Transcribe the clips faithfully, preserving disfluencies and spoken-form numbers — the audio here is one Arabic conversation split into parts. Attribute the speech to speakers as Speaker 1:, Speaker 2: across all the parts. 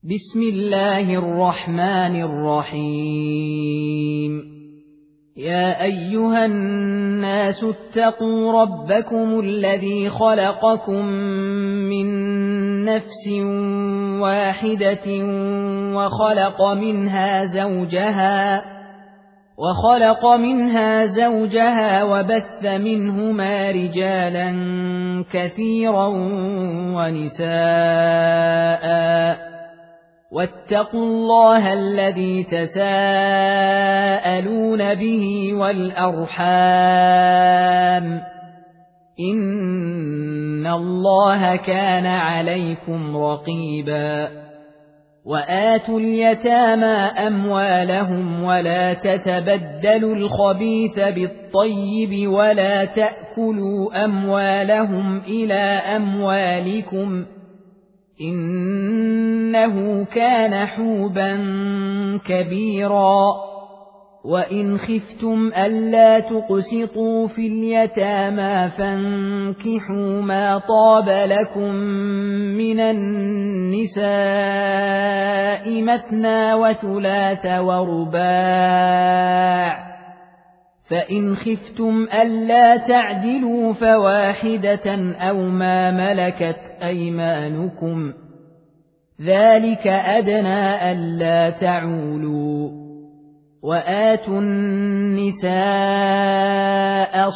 Speaker 1: بسم الله الرحمن الرحيم يا أيها الناس اتقوا ربكم الذي خلقكم من نفس واحدة وخلق منها زوجها وخلق منها زوجها وبث منهما رجالا كثيرا ونساء واتقوا الله الذي تساءلون به والأرحام إن الله كان عليكم رقيبا وآتوا اليتامى أموالهم ولا تتبدلوا الخبيث بالطيب ولا تأكلوا أموالهم إلى أموالكم إنه كان حوبا كبيرا وإن خفتم ألا تقسطوا في اليتامى فانكحوا ما طاب لكم من النساء مثنى وثلاث ورباع فإن خفتم ألا تعدلوا فواحدة أو ما ملكت أيمانكم ذلك أدنى ألا تعولوا وآتوا النساء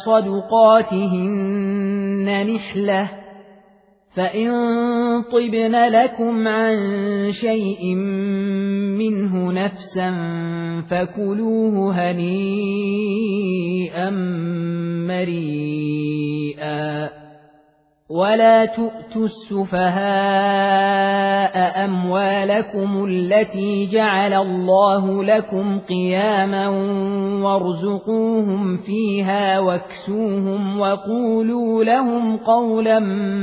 Speaker 1: صدقاتهن نحلة فإن طبن لكم عن شيء منه نفسا فكلوه هنيئا مريئا ولا تؤتوا السفهاء أموالكم التي جعل الله لكم قياما وارزقوهم فيها واكسوهم وقولوا لهم قولا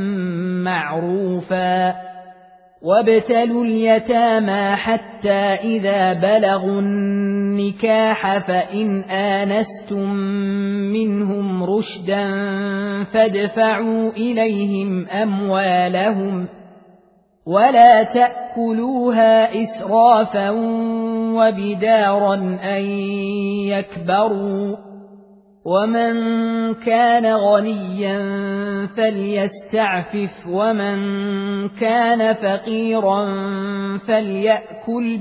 Speaker 1: معروفا وابتلوا اليتامى حتى إذا بلغوا النكاح فإن آنستم منهم رشدا فادفعوا إليهم أموالهم ولا تأكلوها إسرافا وبدارا أن يكبروا ومن كان غنيا فليستعفف ومن كان فقيرا فليأكل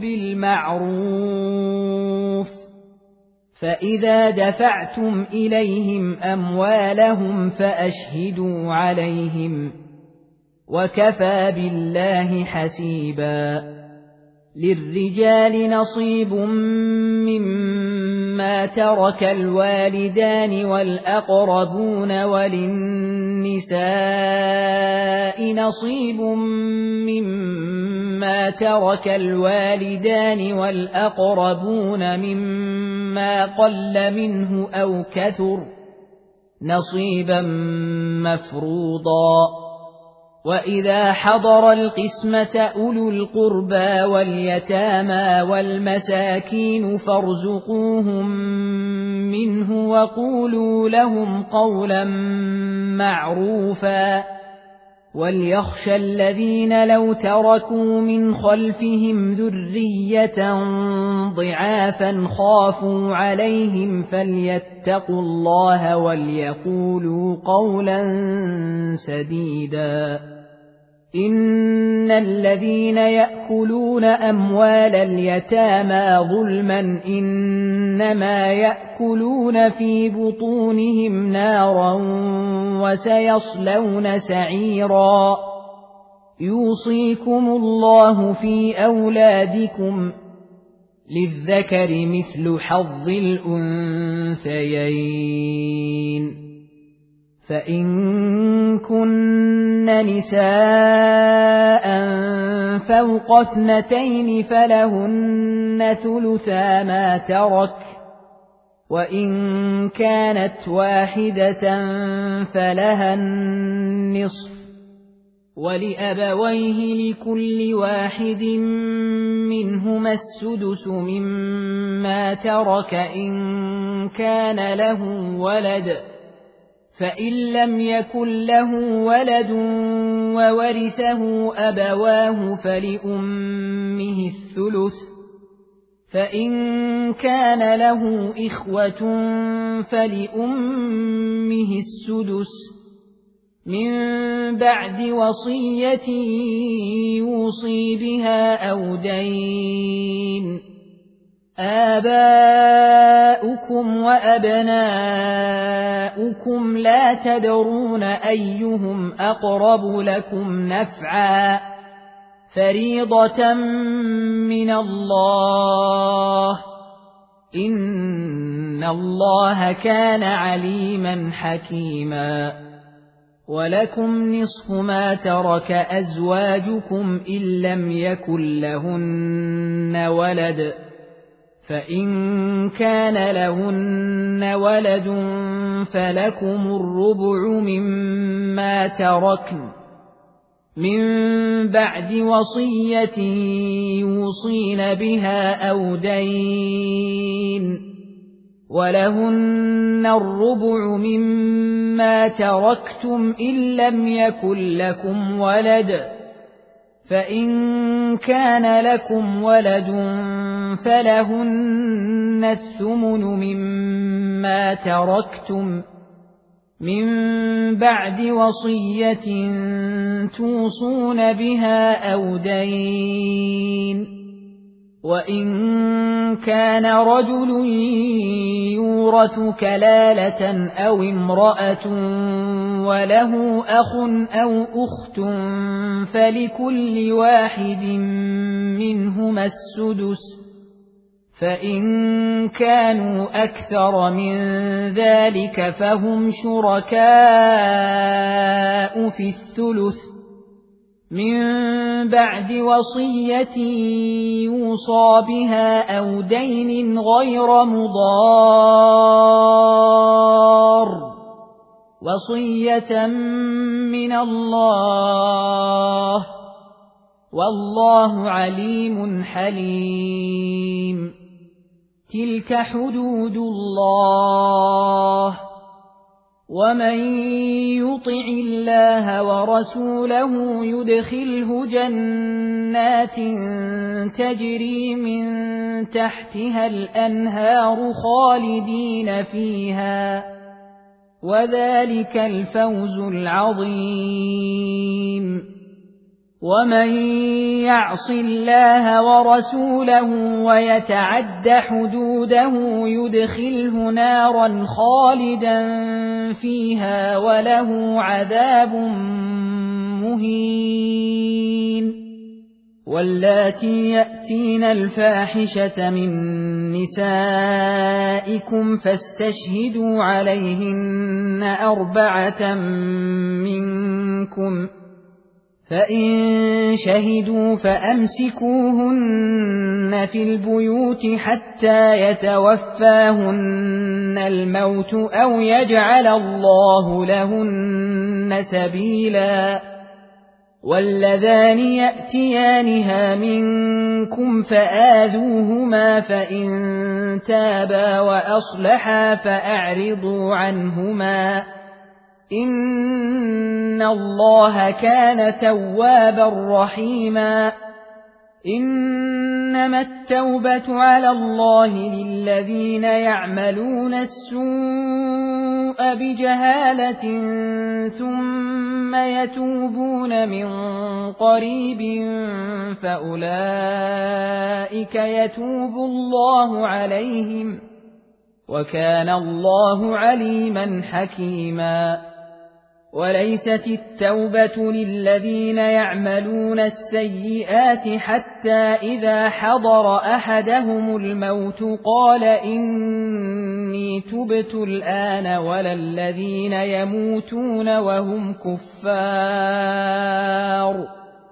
Speaker 1: بالمعروف فإذا دفعتم إليهم أموالهم فأشهدوا عليهم وكفى بالله حسيبا للرجال نصيب مما ترك الوالدان والأقربون وللنساء نصيب مما ترك الوالدان والأقربون مما قل منه أو كثر نصيبا مفروضا وإذا حضر القسمة أولو القربى واليتامى والمساكين فارزقوهم منه وقولوا لهم قولا معروفا وليخشى الذين لو تركوا من خلفهم ذرية ضعافا خافوا عليهم فليتقوا الله وليقولوا قولا سديدا إن الذين يأكلون أموال اليتامى ظلما إنما يأكلون في بطونهم نارا وسيصلون سعيرا يوصيكم الله في أولادكم للذكر مثل حظ الأنثيين فإن كن نساء فوق اثنتين فلهن ثلثا ما ترك وإن كانت واحدة فلها النصف ولأبويه لكل واحد منهما السدس مما ترك إن كان له ولد فإن لم يكن له ولد وورثه أبواه فلأمه الثلث، فإن كان له إخوة فلأمه السدس، من بعد وصية يوصي بها أو دين. آباؤكم وأبناؤكم لا تدرون أيهم أقرب لكم نفعا، فريضة من الله، إن الله كان عليما حكيما. ولكم نصف ما ترك أزواجكم إن لم يكن لهن ولد، فإن كان لهن ولد فلكم الربع مما تركن من بعد وصية يوصين بها أو دين، ولهن الربع مما تركتم إن لم يكن لكم ولد، فإن كان لكم ولد فلهن الثمن مما تركتم من بعد وصية توصون بها أو دين. وإن كان رجل يورث كلالة أو امرأة وله أخ أو أخت فلكل واحد منهما السدس، فإن كانوا أكثر من ذلك فهم شركاء في الثلث، من بعد وصية يوصى بها أو دين غير مضار، وصية من الله، والله عليم حليم. تلك حدود الله، ومن يطع الله ورسوله يدخله جنات تجري من تحتها الأنهار خالدين فيها، وذلك الفوز العظيم. ومن يعص الله ورسوله ويتعد حدوده يدخله نارا خالدا فيها وله عذاب مهين. واللاتي يأتين الفاحشة من نسائكم فاستشهدوا عليهن أربعة منكم، فإن شهدوا فأمسكوهن في البيوت حتى يتوفاهن الموت أو يجعل الله لهن سبيلا. واللذان يأتيانها منكم فآذوهما، فإن تابا وأصلحا فأعرضوا عنهما، إن الله كان توابا رحيما. إنما التوبة على الله للذين يعملون السوء بجهالة ثم يتوبون من قريب فأولئك يتوب الله عليهم، وكان الله عليما حكيما. وليست التوبة للذين يعملون السيئات حتى إذا حضر أحدهم الموت قال إني تبت الآن، ولا الذين يموتون وهم كفار،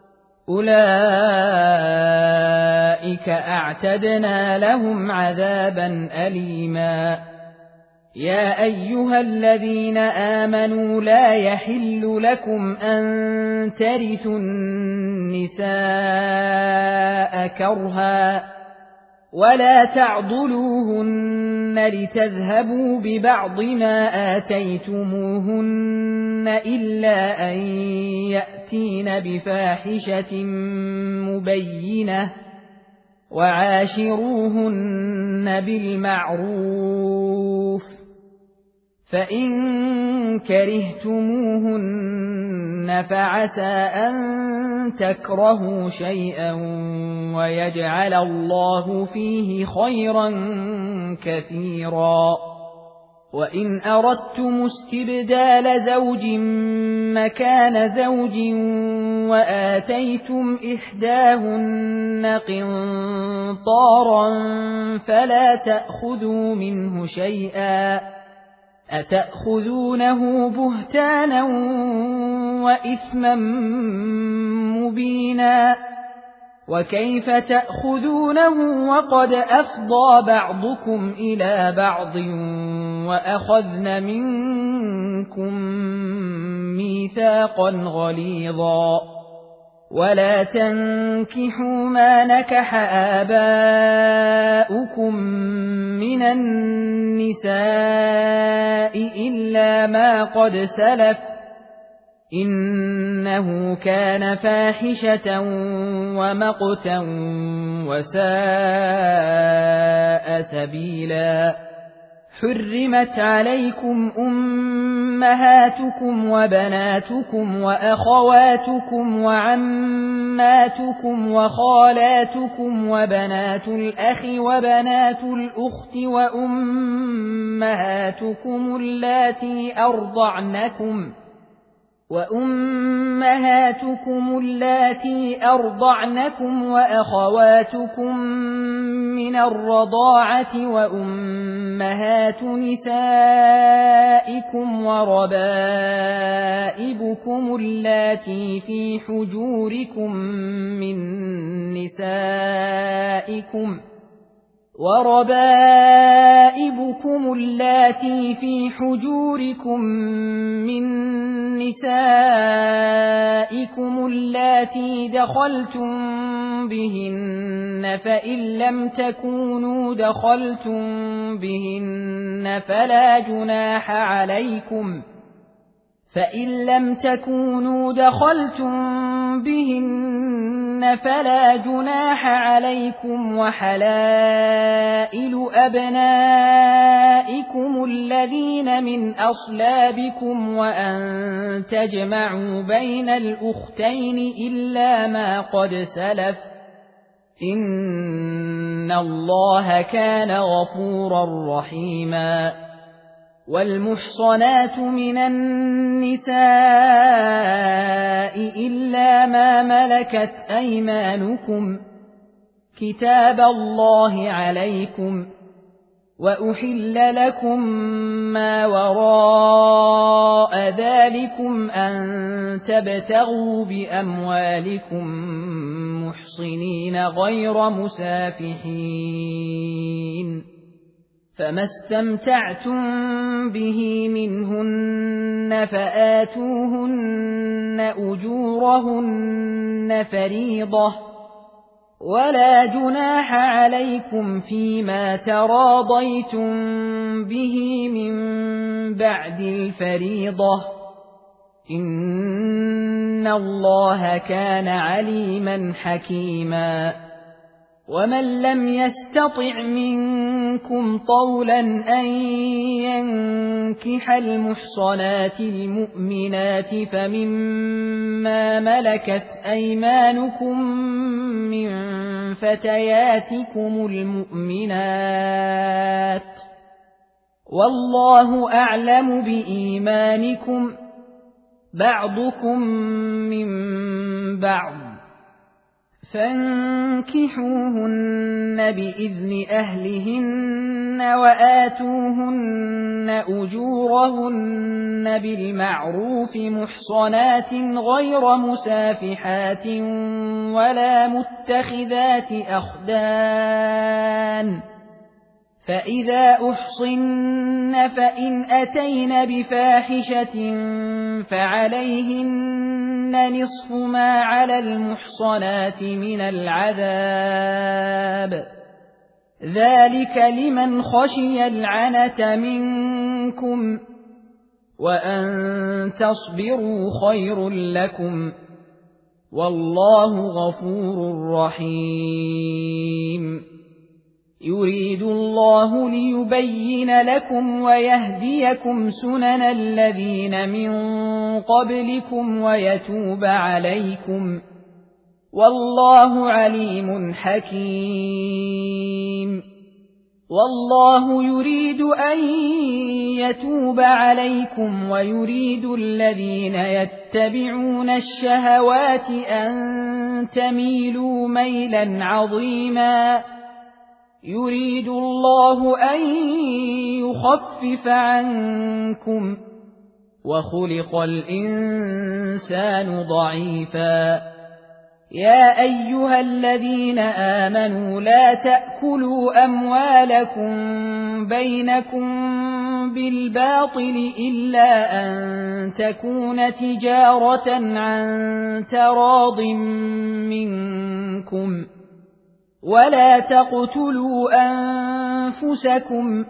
Speaker 1: أولئك أعتدنا لهم عذابا أليما. يا أيها الذين آمنوا لا يحل لكم أن ترثوا النساء كرها، ولا تعضلوهن لتذهبوا ببعض ما آتيتموهن إلا أن يأتين بفاحشة مبينة وعاشروهن بالمعروف فإن كرهتموهن فعسى أن تكرهوا شيئا ويجعل الله فيه خيرا كثيرا وإن أردتم استبدال زوج مكان زوج وآتيتم إحداهن قنطارا فلا تأخذوا منه شيئا أتأخذونه بهتانا وإثما مبينا وكيف تأخذونه وقد أفضى بعضكم إلى بعض وأخذن منكم ميثاقا غليظا ولا تنكحوا ما نكح آباؤكم من النساء إلا ما قد سلف إنه كان فاحشة ومقتا وساء سبيلا حرمت عليكم أمهاتكم وبناتكم وأخواتكم وعماتكم وخالاتكم وبنات الأخ وبنات الأخت وأمهاتكم اللاتي أرضعنكم وأمهاتكم اللاتي أرضعنكم وأخواتكم من الرضاعة وأمهات نسائكم وربائبكم اللاتي في حجوركم من نسائكم وربائبكم اللاتي في حجوركم من نسائكم اللاتي دخلتم بهن فإن لم تكونوا دخلتم بهن فلا جناح عليكم فإن لم تكونوا دخلتم بهن فلا جناح عليكم وحلائل أبنائكم الذين من أصلابكم وأن تجمعوا بين الأختين إلا ما قد سلف إن الله كان غفورا رحيما والمحصنات من النساء إلا ما ملكت أيمانكم كتاب الله عليكم وأحل لكم ما وراء ذلكم أن تبتغوا بأموالكم محصنين غير مسافحين فما استمتعتم به منهن فآتوهن أجورهن فريضة ولا جناح عليكم فيما تراضيتم به من بعد الفريضة إن الله كان عليما حكيما ومن لم يستطع منكم طولا أن ينكح المحصنات المؤمنات فمما ملكت أيمانكم من فتياتكم المؤمنات والله أعلم بإيمانكم بعضكم من بعض فانكحوهن بإذن أهلهن وآتوهن أجورهن بالمعروف محصنات غير مسافحات ولا متخذات أخدان فإذا أحصن فإن أتين بفاحشة فعليهن نصف ما على المحصنات من العذاب ذلك لمن خشي العنة منكم وأن تصبروا خير لكم والله غفور رحيم يريد الله ليبين لكم ويهديكم سنن الذين من قبلكم ويتوب عليكم والله عليم حكيم والله يريد أن يتوب عليكم ويريد الذين يتبعون الشهوات أن تميلوا ميلا عظيما يريد الله أن يخفف عنكم وخلق الإنسان ضعيفا يا أيها الذين آمنوا لا تأكلوا أموالكم بينكم بالباطل إلا أن تكون تجارة عن تراض منكم ولا تقتلوا أنفسكم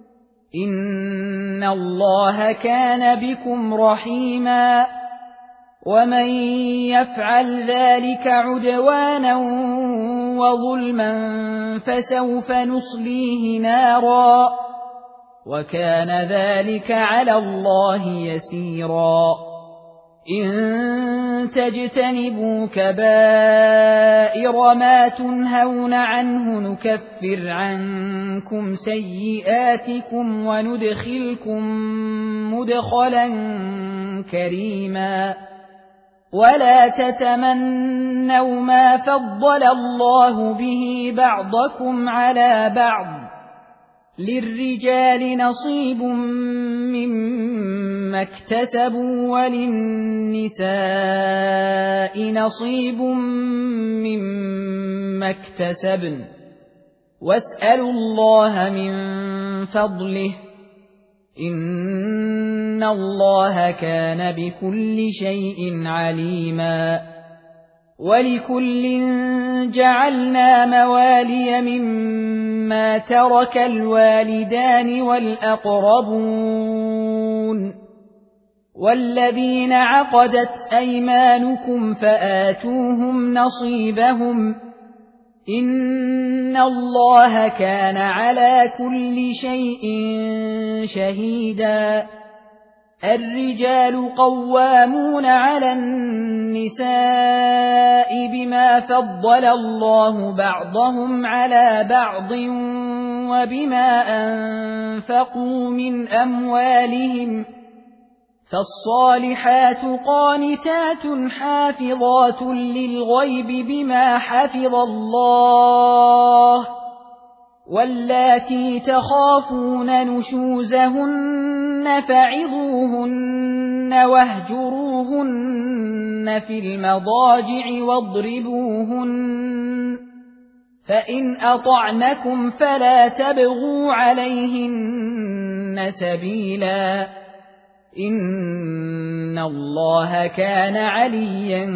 Speaker 1: إن الله كان بكم رحيما ومن يفعل ذلك عدوانا وظلما فسوف نصليه نارا وكان ذلك على الله يسيرا إن تجتنبوا كبائر ما تنهون عنه نكفر عنكم سيئاتكم وندخلكم مدخلا كريما ولا تتمنوا ما فضل الله به بعضكم على بعض للرجال نصيب مما اكتسبوا وللنساء نصيب مما اكتسبن واسألوا الله من فضله إن الله كان بكل شيء عليما ولكل جعلنا موالي مما ترك الوالدان والأقربون والذين عقدت أيمانكم فآتوهم نصيبهم إن الله كان على كل شيء شهيدا الرجال قوامون على النساء بما فضل الله بعضهم على بعض وبما أنفقوا من أموالهم فالصالحات قانتات حافظات للغيب بما حفظ الله واللاتي تخافون نشوزهن فعظوهن واهجروهن في المضاجع واضربوهن فإن أطعنكم فلا تبغوا عليهن سبيلا إن الله كان عليا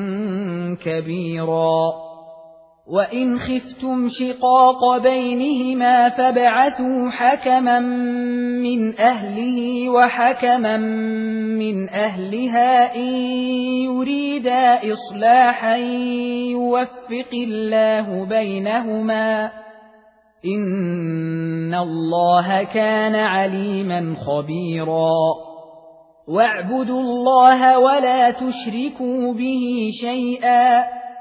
Speaker 1: كبيرا وإن خفتم شقاق بينهما فابعثوا حكما من أهله وحكما من أهلها إن يريدا إصلاحا يوفق الله بينهما إن الله كان عليما خبيرا واعبدوا الله ولا تشركوا به شيئا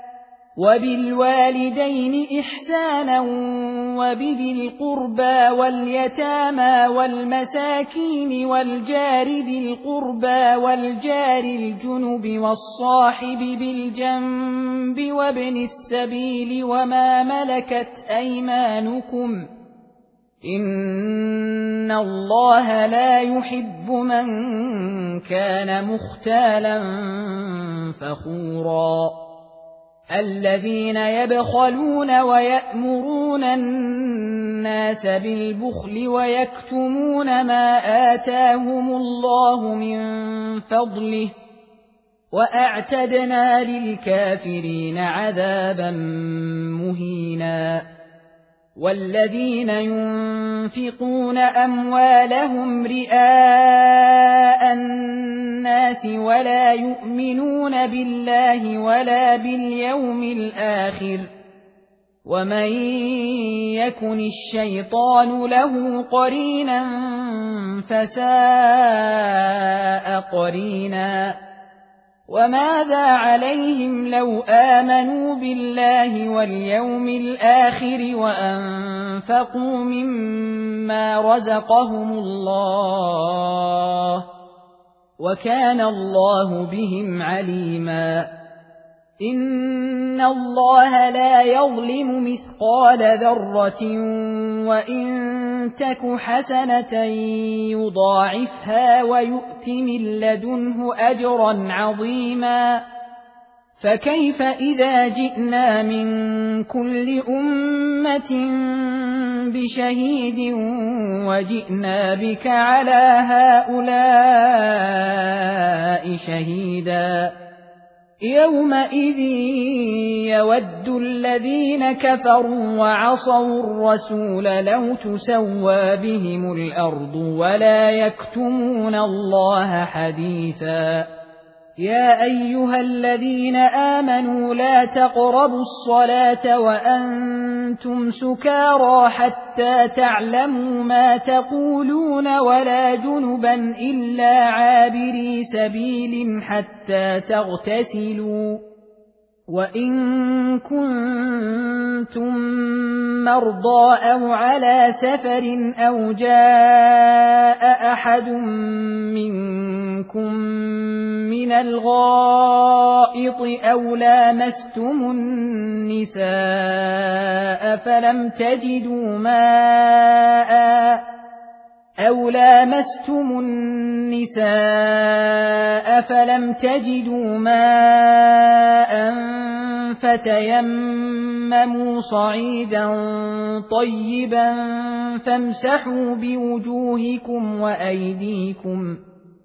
Speaker 1: وبالوالدين إحسانا وبذي القربى واليتامى والمساكين والجار ذي القربى والجار الجنب والصاحب بالجنب وابن السبيل وما ملكت أيمانكم إن الله لا يحب من كان مختالا فخورا الذين يبخلون ويأمرون الناس بالبخل ويكتمون ما آتاهم الله من فضله وأعتدنا للكافرين عذابا مهينا والذين ينفقون أموالهم رئاء الناس ولا يؤمنون بالله ولا باليوم الآخر ومن يكن الشيطان له قرينا فساء قرينا وماذا عليهم لو آمنوا بالله واليوم الآخر وأنفقوا مما رزقهم الله وكان الله بهم عليما إن الله لا يظلم مثقال ذرة وإن تك حسنة يضاعفها ويؤت من لدنه أجرا عظيما فكيف إذا جئنا من كل أمة بشهيد وجئنا بك على هؤلاء شهيدا يومئذ يود الذين كفروا وعصوا الرسول لو تسوى بهم الأرض ولا يكتمون الله حديثا يا أيها الذين آمنوا لا تقربوا الصلاة وأنتم سكارى حتى تعلموا ما تقولون ولا جنبا إلا عابري سبيل حتى تغتسلوا وإن كنتم مرضى أو على سفر أو جاء أحد منكم من الغائط أو لامستم النساء فلم تجدوا ماء أو لامستم النساء فلم تجدوا ماء فتيمموا صعيدا طيبا فامسحوا بوجوهكم وأيديكم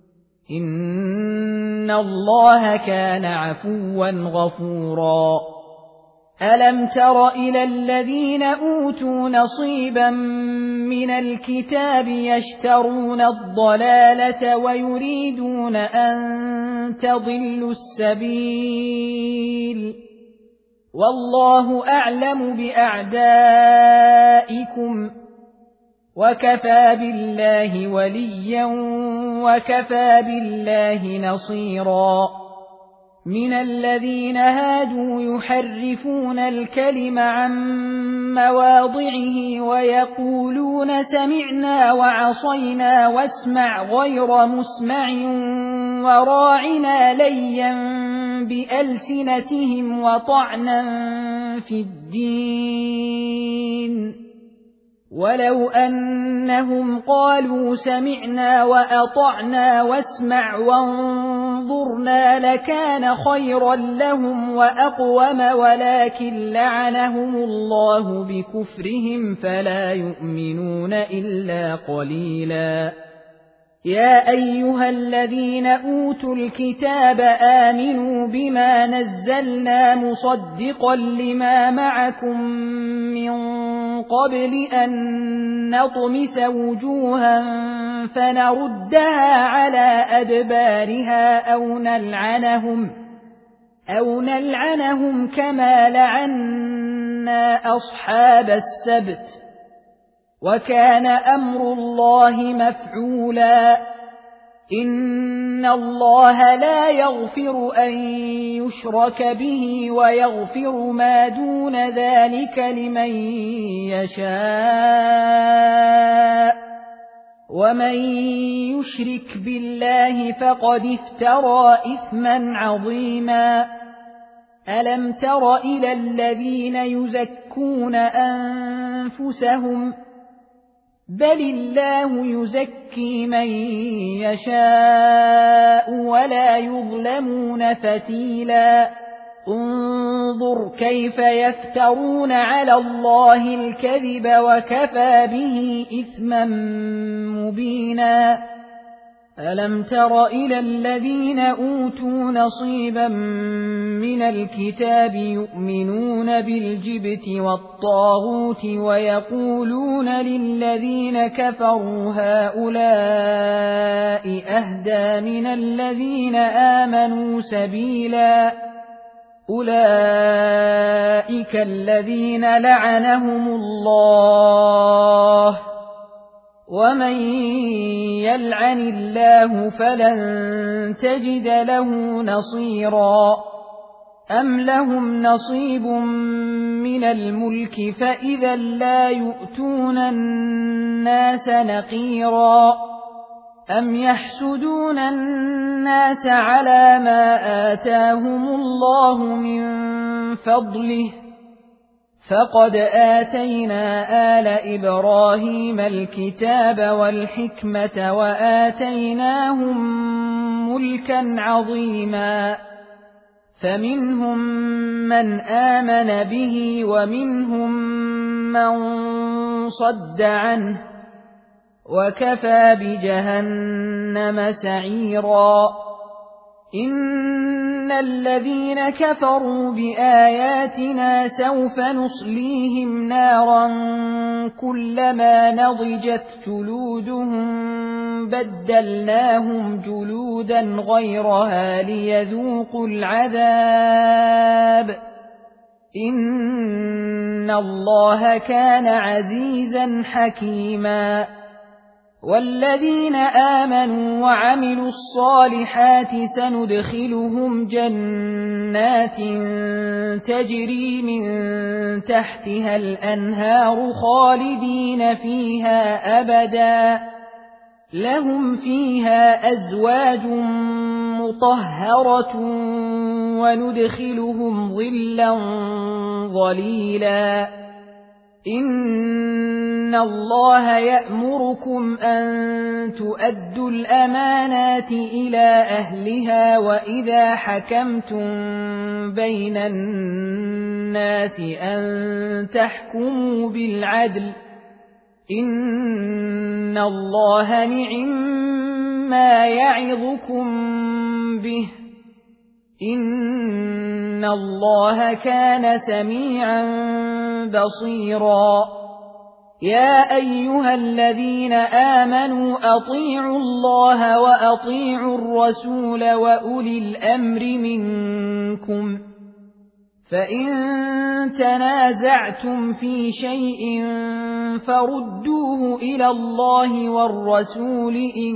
Speaker 1: إن الله كان عفوا غفورا ألم تر إلى الذين أوتوا نصيبا من الكتاب يشترون الضلالة ويريدون أن تضلوا السبيل والله أعلم بأعدائكم وكفى بالله وليا وكفى بالله نصيرا من الذين هادوا يحرفون الكلم عن مواضعه ويقولون سمعنا وعصينا واسمع غير مسمع وراعنا ليا بألسنتهم وطعنا في الدين ولو أنهم قالوا سمعنا وأطعنا واسمع وانظرنا لكان خيرا لهم وأقوم ولكن لعنهم الله بكفرهم فلا يؤمنون إلا قليلا يا أيها الذين أوتوا الكتاب آمنوا بما نزلنا مصدقا لما معكم من قبل أن نطمس وجوها فنردها على أدبارها أو نلعنهم أو نلعنهم كما لعنا أصحاب السبت وكان أمر الله مفعولا إن الله لا يغفر أن يشرك به ويغفر ما دون ذلك لمن يشاء ومن يشرك بالله فقد افترى إثما عظيما ألم تر إلى الذين يزكون أنفسهم بل الله يزكي من يشاء ولا يظلمون فتيلا انظر كيف يفترون على الله الكذب وكفى به إثما مبينا ألم تر إلى الذين أوتوا نصيبا من الكتاب يؤمنون بالجبت والطاغوت ويقولون للذين كفروا هؤلاء أهدى من الذين آمنوا سبيلا أولئك الذين لعنهم الله ومن يلعن الله فلن تجد له نصيرا أم لهم نصيب من الملك فإذا لا يؤتون الناس نقيرا أم يحسدون الناس على ما آتاهم الله من فضله فقد آتينا آل إبراهيم الكتاب والحكمة وآتيناهم ملكا عظيما فمنهم من آمن به ومنهم من صد عنه وكفى بجهنم سعيرا إن الذين كفروا بآياتنا سوف نصليهم نارا كلما نضجت جلودهم بدلناهم جلودا غيرها ليذوقوا العذاب إن الله كان عزيزا حكيما والذين آمنوا وعملوا الصالحات سندخلهم جنات تجري من تحتها الأنهار خالدين فيها أبدا لهم فيها أزواج مطهرة وندخلهم ظلا ظليلا إن الله يأمركم أن تؤدوا الأمانات إلى أهلها وإذا حكمتم بين الناس أن تحكموا بالعدل إن الله نعما يعظكم به إن الله كان سميعا بصيرا يا أيها الذين آمنوا أطيعوا الله وأطيعوا الرسول وأولي الأمر منكم فإن تنازعتم في شيء فردوه إلى الله والرسول إن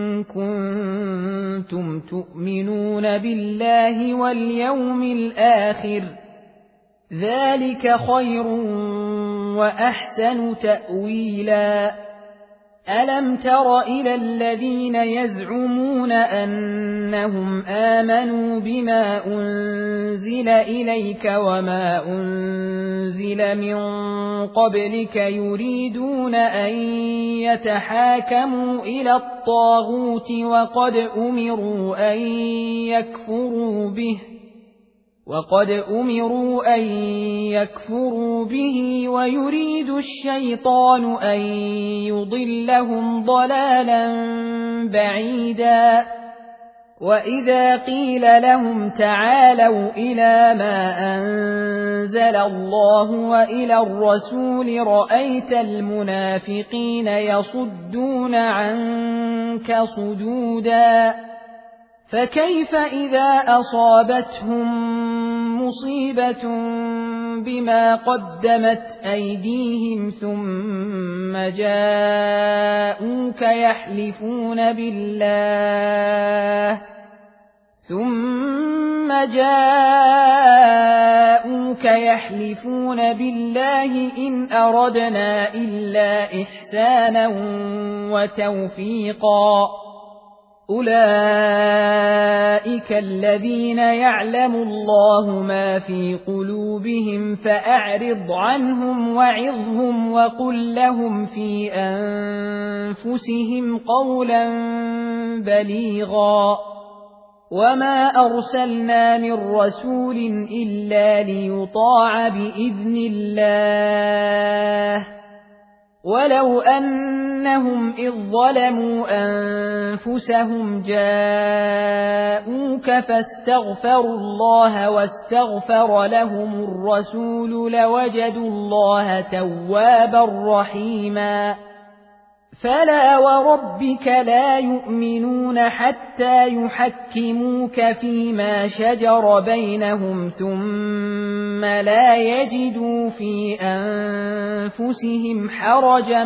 Speaker 1: كنتم تؤمنون بالله واليوم الآخر ذلك خير وأحسن تأويلا ألم تر إلى الذين يزعمون أنهم آمنوا بما أنزل إليك وما أنزل من قبلك يريدون أن يتحاكموا إلى الطاغوت وقد أمروا أن يكفروا به وقد أمروا أن يكفروا به ويريد الشيطان أن يضلهم ضلالا بعيدا وإذا قيل لهم تعالوا إلى ما أنزل الله وإلى الرسول رأيت المنافقين يصدون عنك صدودا فكيف إذا أصابتهم مصيبة بما قدمت أيديهم ثم جاءوك يحلفون بالله ثم جاءوك يحلفون بالله إن أردنا إلا إحسانا وتوفيقا أولئك الذين يعلم الله ما في قلوبهم فأعرض عنهم وعظهم وقل لهم في أنفسهم قولا بليغا وما أرسلنا من رسول إلا ليطاع بإذن الله ولو أنهم إذ ظلموا أنفسهم جاءوك فاستغفروا الله واستغفر لهم الرسول لوجدوا الله توابا رحيما فلا وربك لا يؤمنون حتى يحكموك فيما شجر بينهم ثم لا يجدوا في أنفسهم حرجا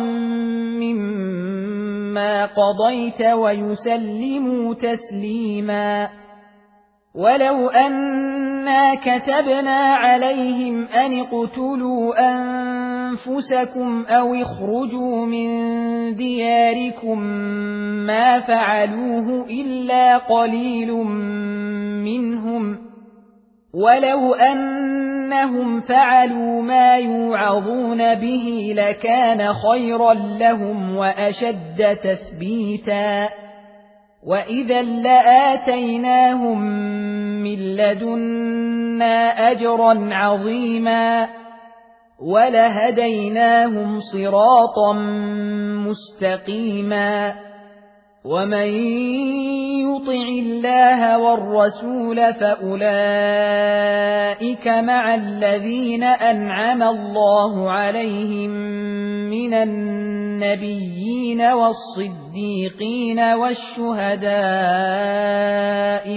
Speaker 1: مما قضيت ويسلموا تسليما ولو أنا كتبنا عليهم أن اقتلوا أنفسكم أو اخرجوا من دياركم ما فعلوه إلا قليل منهم ولو أنهم فعلوا ما يوعظون به لكان خيرا لهم وأشد تثبيتا وإذا لآتيناهم من لدنا أجرا عظيما ولهديناهم صراطا مستقيما ومن يطع الله والرسول فأولئك مع الذين أنعم الله عليهم من النبيين والصديقين والشهداء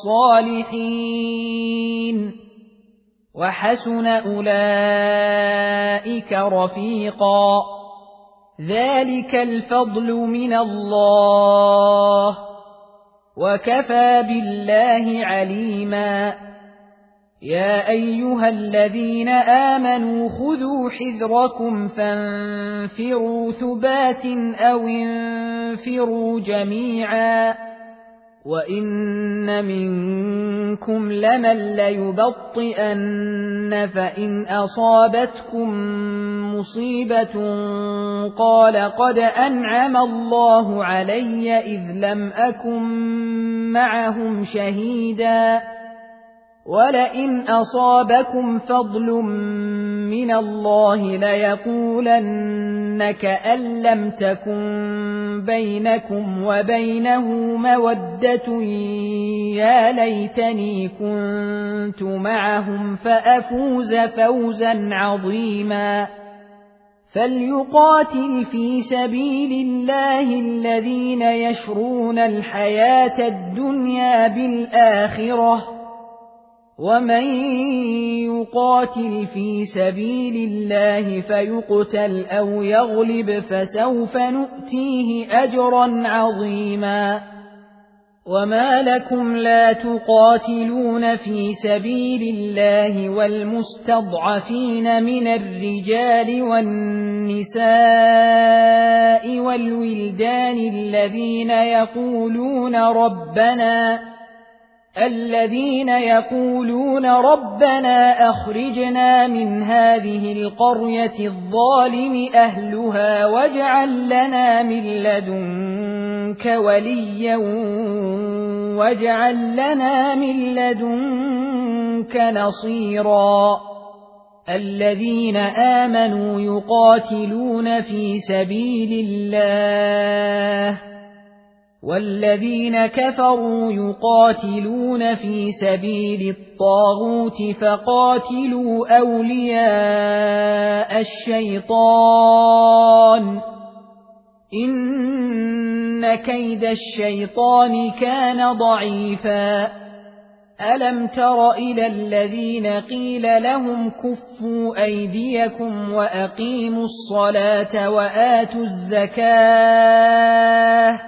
Speaker 1: والصالحين وحسن أولئك رفيقا ذلك الفضل من الله وكفى بالله عليما يا أيها الذين آمنوا خذوا حذركم فانفروا ثبات أو انفروا جميعا وإن منكم لمن ليبطئن فإن أصابتكم مصيبة قال قد أنعم الله علي إذ لم أكن معهم شهيدا ولئن أصابكم فضل من الله ليقولن كأن لم تكن بينكم وبينه مودة يا ليتني كنت معهم فأفوز فوزا عظيما فليقاتل في سبيل الله الذين يشرون الحياة الدنيا بالآخرة ومن يقاتل في سبيل الله فيقتل أو يغلب فسوف نؤتيه أجرا عظيما وما لكم لا تقاتلون في سبيل الله والمستضعفين من الرجال والنساء والولدان الذين يقولون ربنا الذين يقولون ربنا أخرجنا من هذه القرية الظالم أهلها واجعل لنا من لدنك وليا واجعل لنا من لدنك نصيرا الذين آمنوا يقاتلون في سبيل الله والذين كفروا يقاتلون في سبيل الطاغوت فقاتلوا أولياء الشيطان إن كيد الشيطان كان ضعيفا ألم تر إلى الذين قيل لهم كفوا أيديكم وأقيموا الصلاة وآتوا الزكاة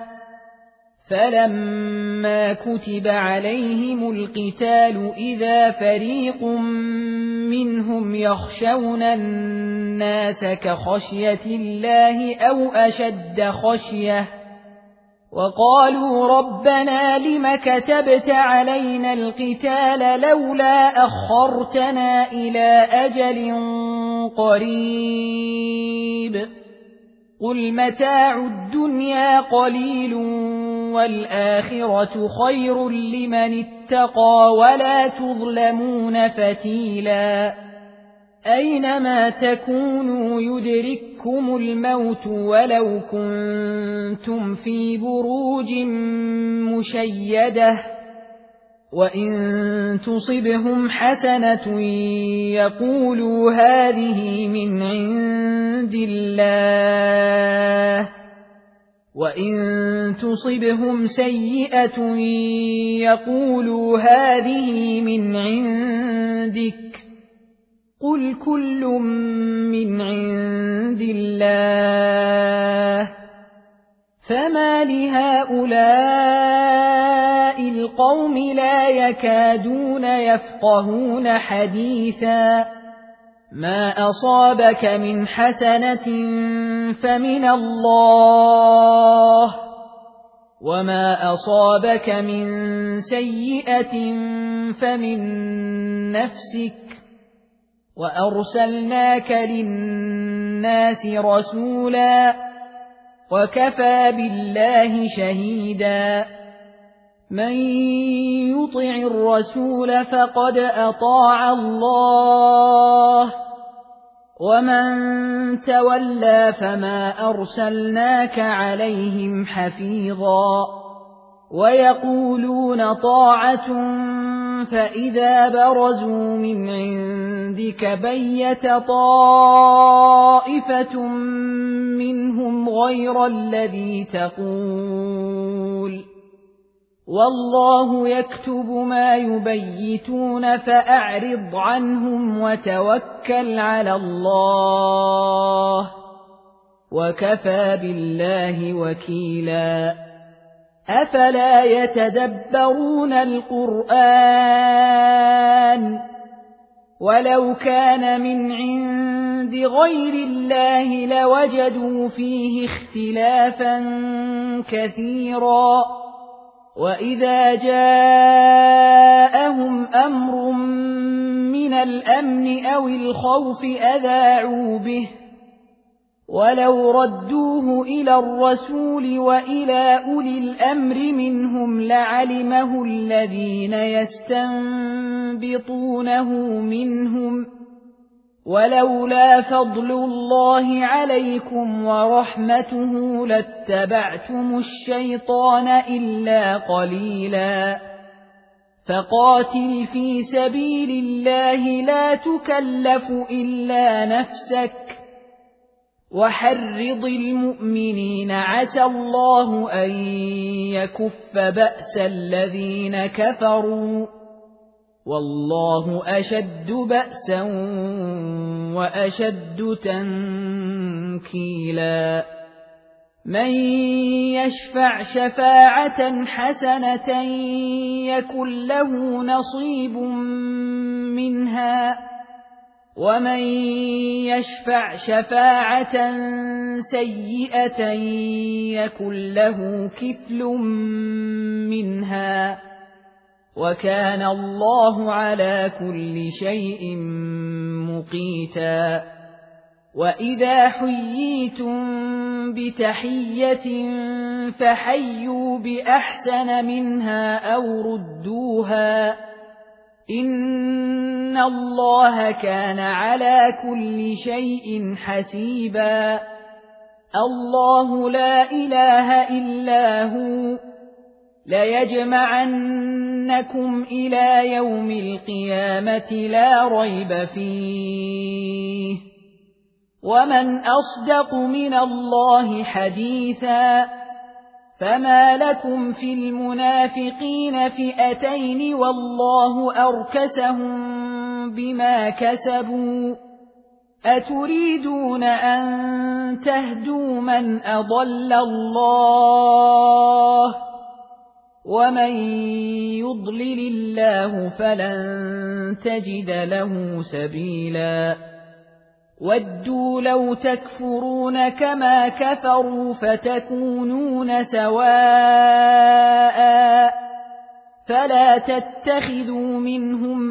Speaker 1: فلما كتب عليهم القتال إذا فريق منهم يخشون الناس كخشية الله أو أشد خشية وقالوا ربنا لم كتبت علينا القتال لولا أخرتنا إلى أجل قريب قل متاع الدنيا قليل والآخرة خير لمن اتقى ولا تظلمون فتيلا أينما تكونوا يدرككم الموت ولو كنتم في بروج مشيدة وإن تصبهم حسنة يقولوا هذه من عند الله وإن تصبهم سيئة يقولوا هذه من عندك قل كل من عند الله فما لهؤلاء القوم لا يكادون يفقهون حديثا ما أصابك من حسنة فمن الله وما أصابك من سيئة فمن نفسك وأرسلناك للناس رسولا وكفى بالله شهيدا من يطع الرسول فقد أطاع الله ومن تولى فما أرسلناك عليهم حفيظا ويقولون طاعة فإذا برزوا من عندك بيت طائفة منهم غير الذي تقول والله يكتب ما يبيتون فأعرض عنهم وتوكل على الله وكفى بالله وكيلا أفلا يتدبرون القرآن ولو كان من عند غير الله لوجدوا فيه اختلافا كثيرا وإذا جاءهم أمر من الأمن أو الخوف أذاعوا به ولو ردوه إلى الرسول وإلى أولي الأمر منهم لعلمه الذين يستنبطونه منهم ولولا فضل الله عليكم ورحمته لاتبعتم الشيطان إلا قليلا فقاتل في سبيل الله لا تكلف إلا نفسك وحرض المؤمنين عسى الله أن يكف بأس الذين كفروا والله أشد بأسا وأشد تنكيلا من يشفع شفاعة حسنة يكن له نصيب منها ومن يشفع شفاعة سيئة يكن له كفل منها وكان الله على كل شيء مقيتا وإذا حييتم بتحية فحيوا بأحسن منها أو ردوها إن الله كان على كل شيء حسيبا الله لا إله إلا هو ليجمعنكم إلى يوم القيامة لا ريب فيه ومن أصدق من الله حديثا فما لكم في المنافقين فئتين والله أركسهم بما كسبوا أتريدون أن تهدوا من أضل الله ومن يضلل الله فلن تجد له سبيلا ودوا لو تكفرون كما كفروا فتكونون سواء فلا تتخذوا منهم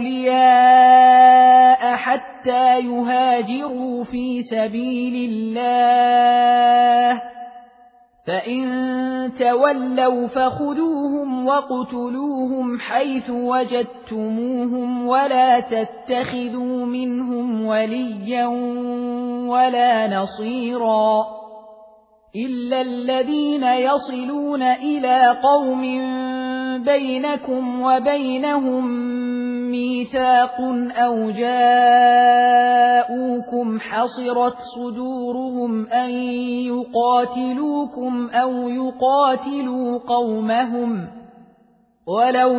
Speaker 1: أولياء حتى يهاجروا في سبيل الله فإن تولوا فخذوهم واقتلوهم حيث وجدتموهم ولا تتخذوا منهم وليا ولا نصيرا إلا الذين يصلون إلى قوم بينكم وبينهم ميثاق أو جاءوكم حصرت صدورهم أن يقاتلوكم أو يقاتلوا قومهم ولو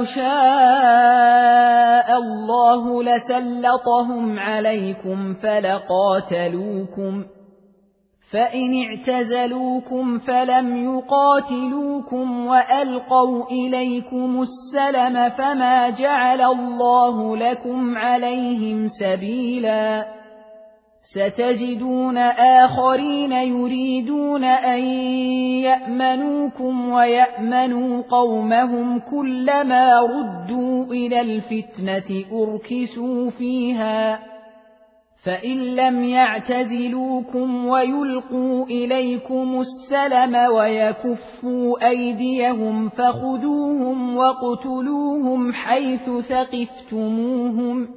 Speaker 1: شاء الله لسلطهم عليكم فلقاتلوكم فإن اعتزلوكم فلم يقاتلوكم وألقوا إليكم السلم فما جعل الله لكم عليهم سبيلا ستجدون آخرين يريدون أن يأمنوكم ويأمنوا قومهم كلما ردوا إلى الفتنة أركسوا فيها فإن لم يعتزلوكم ويلقوا إليكم السلم ويكفوا أيديهم فخذوهم واقتلوهم حيث ثقفتموهم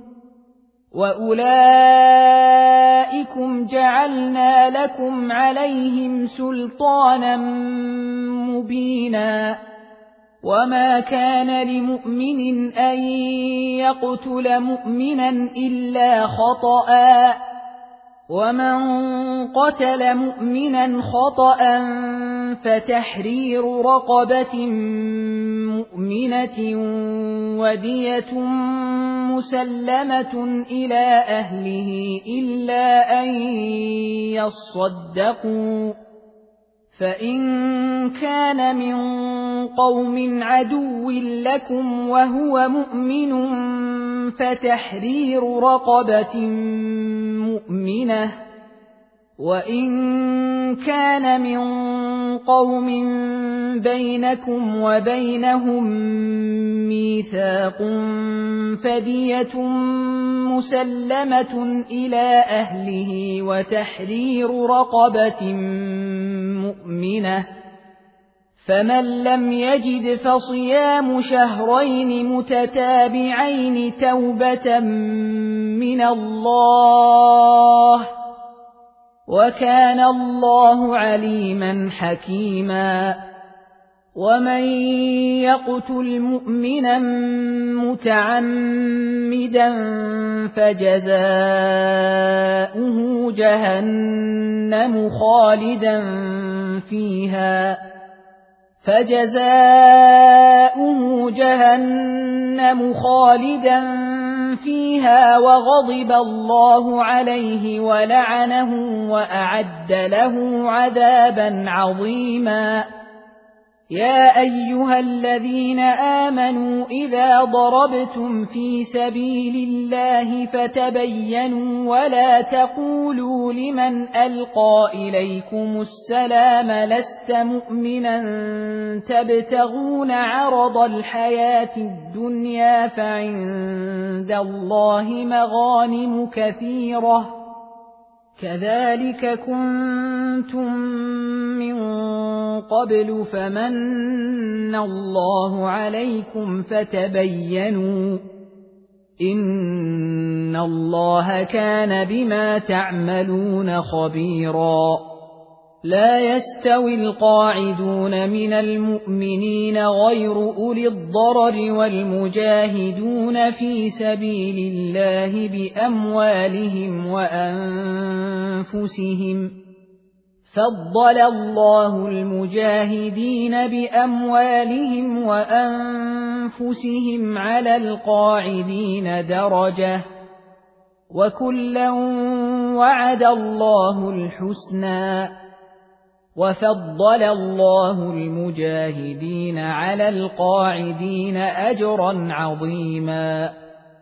Speaker 1: وأولئكم جعلنا لكم عليهم سلطانا مبينا وما كان لمؤمن أن يقتل مؤمنا إلا خطأ ومن قتل مؤمنا خطأ فتحرير رقبة مؤمنة ودية مسلمة إلى أهله إلا أن يصدقوا فإن كان من قوم عدو لكم وهو مؤمن فتحرير رقبة مؤمنة وإن كان من قوم بينكم وبينهم ميثاق فدية مسلمة إلى أهله وتحرير رقبة مؤمنة فمن لم يجد فصيام شهرين متتابعين توبة من الله وكان الله عليما حكيما ومن يقتل مؤمنا متعمدا فجزاؤه جهنم خالدا فيها فجزاؤه جهنم خالدا فيها وغضب الله عليه ولعنه وأعد له عذابا عظيما يا أيها الذين آمنوا إذا ضربتم في سبيل الله فتبينوا ولا تقولوا لمن ألقى إليكم السلام لست مؤمنا تبتغون عرض الحياة الدنيا فعند الله مغانم كثيرة كذلك كنتم من قبل فمن الله عليكم فتبينوا إن الله كان بما تعملون خبيرا لا يستوي القاعدون من المؤمنين غير أولي الضرر والمجاهدون في سبيل الله بأموالهم وأنفسهم فضل الله المجاهدين بأموالهم وأنفسهم على القاعدين درجة وكلا وعد الله الحسنى وفضل الله المجاهدين على القاعدين أجرا عظيما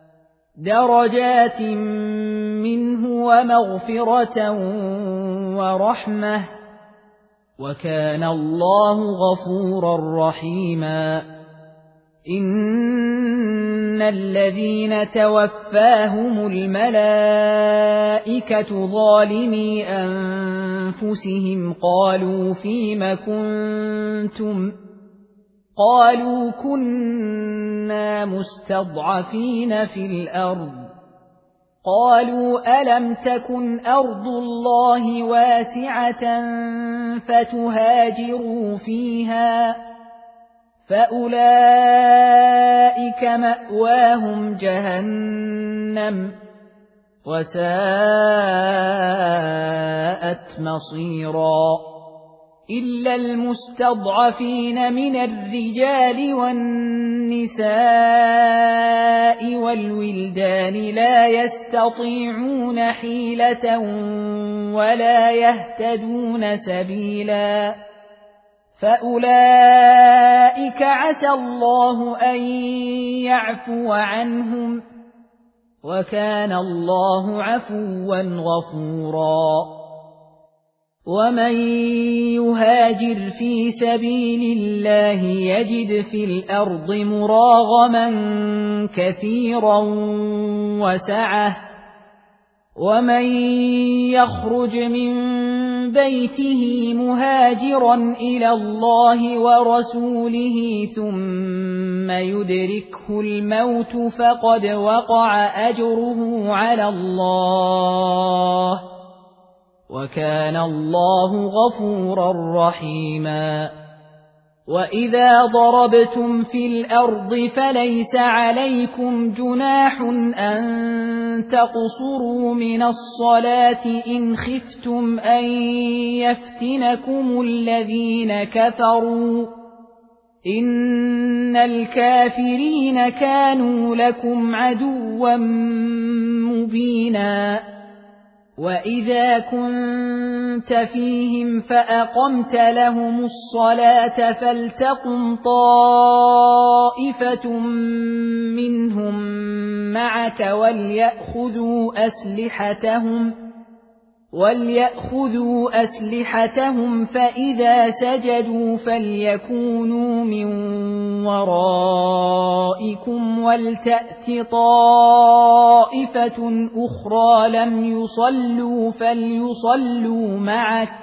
Speaker 1: درجات منه ومغفرة ورحمة وكان الله غفورا رحيما إن الذين توفاهم الملائكة ظالمي أنفسهم أنفسهم قالوا فيم كنتم قالوا كنا مستضعفين في الأرض قالوا ألم تكن أرض الله واسعة فتهاجروا فيها فأولئك مأواهم جهنم وساءت مصيرا إلا المستضعفين من الرجال والنساء والولدان لا يستطيعون حيلة ولا يهتدون سبيلا فأولئك عسى الله أن يعفو عنهم وكان الله عفوا غفورا ومن يهاجر في سبيل الله يجد في الأرض مراغما كثيرا وسعة ومن يخرج من بيته مهاجرا إلى الله ورسوله ثم يدركه الموت فقد وقع أجره على الله وكان الله غفورا رحيما وإذا ضربتم في الأرض فليس عليكم جناح أن تقصروا من الصلاة إن خفتم أن يفتنكم الذين كفروا إن الكافرين كانوا لكم عدوا مبينا وإذا كنت فيهم فأقمت لهم الصلاة فلتقم طائفة منهم معك وليأخذوا أسلحتهم وليأخذوا أسلحتهم فإذا سجدوا فليكونوا من ورائكم ولتأت طائفة أخرى لم يصلوا فليصلوا معك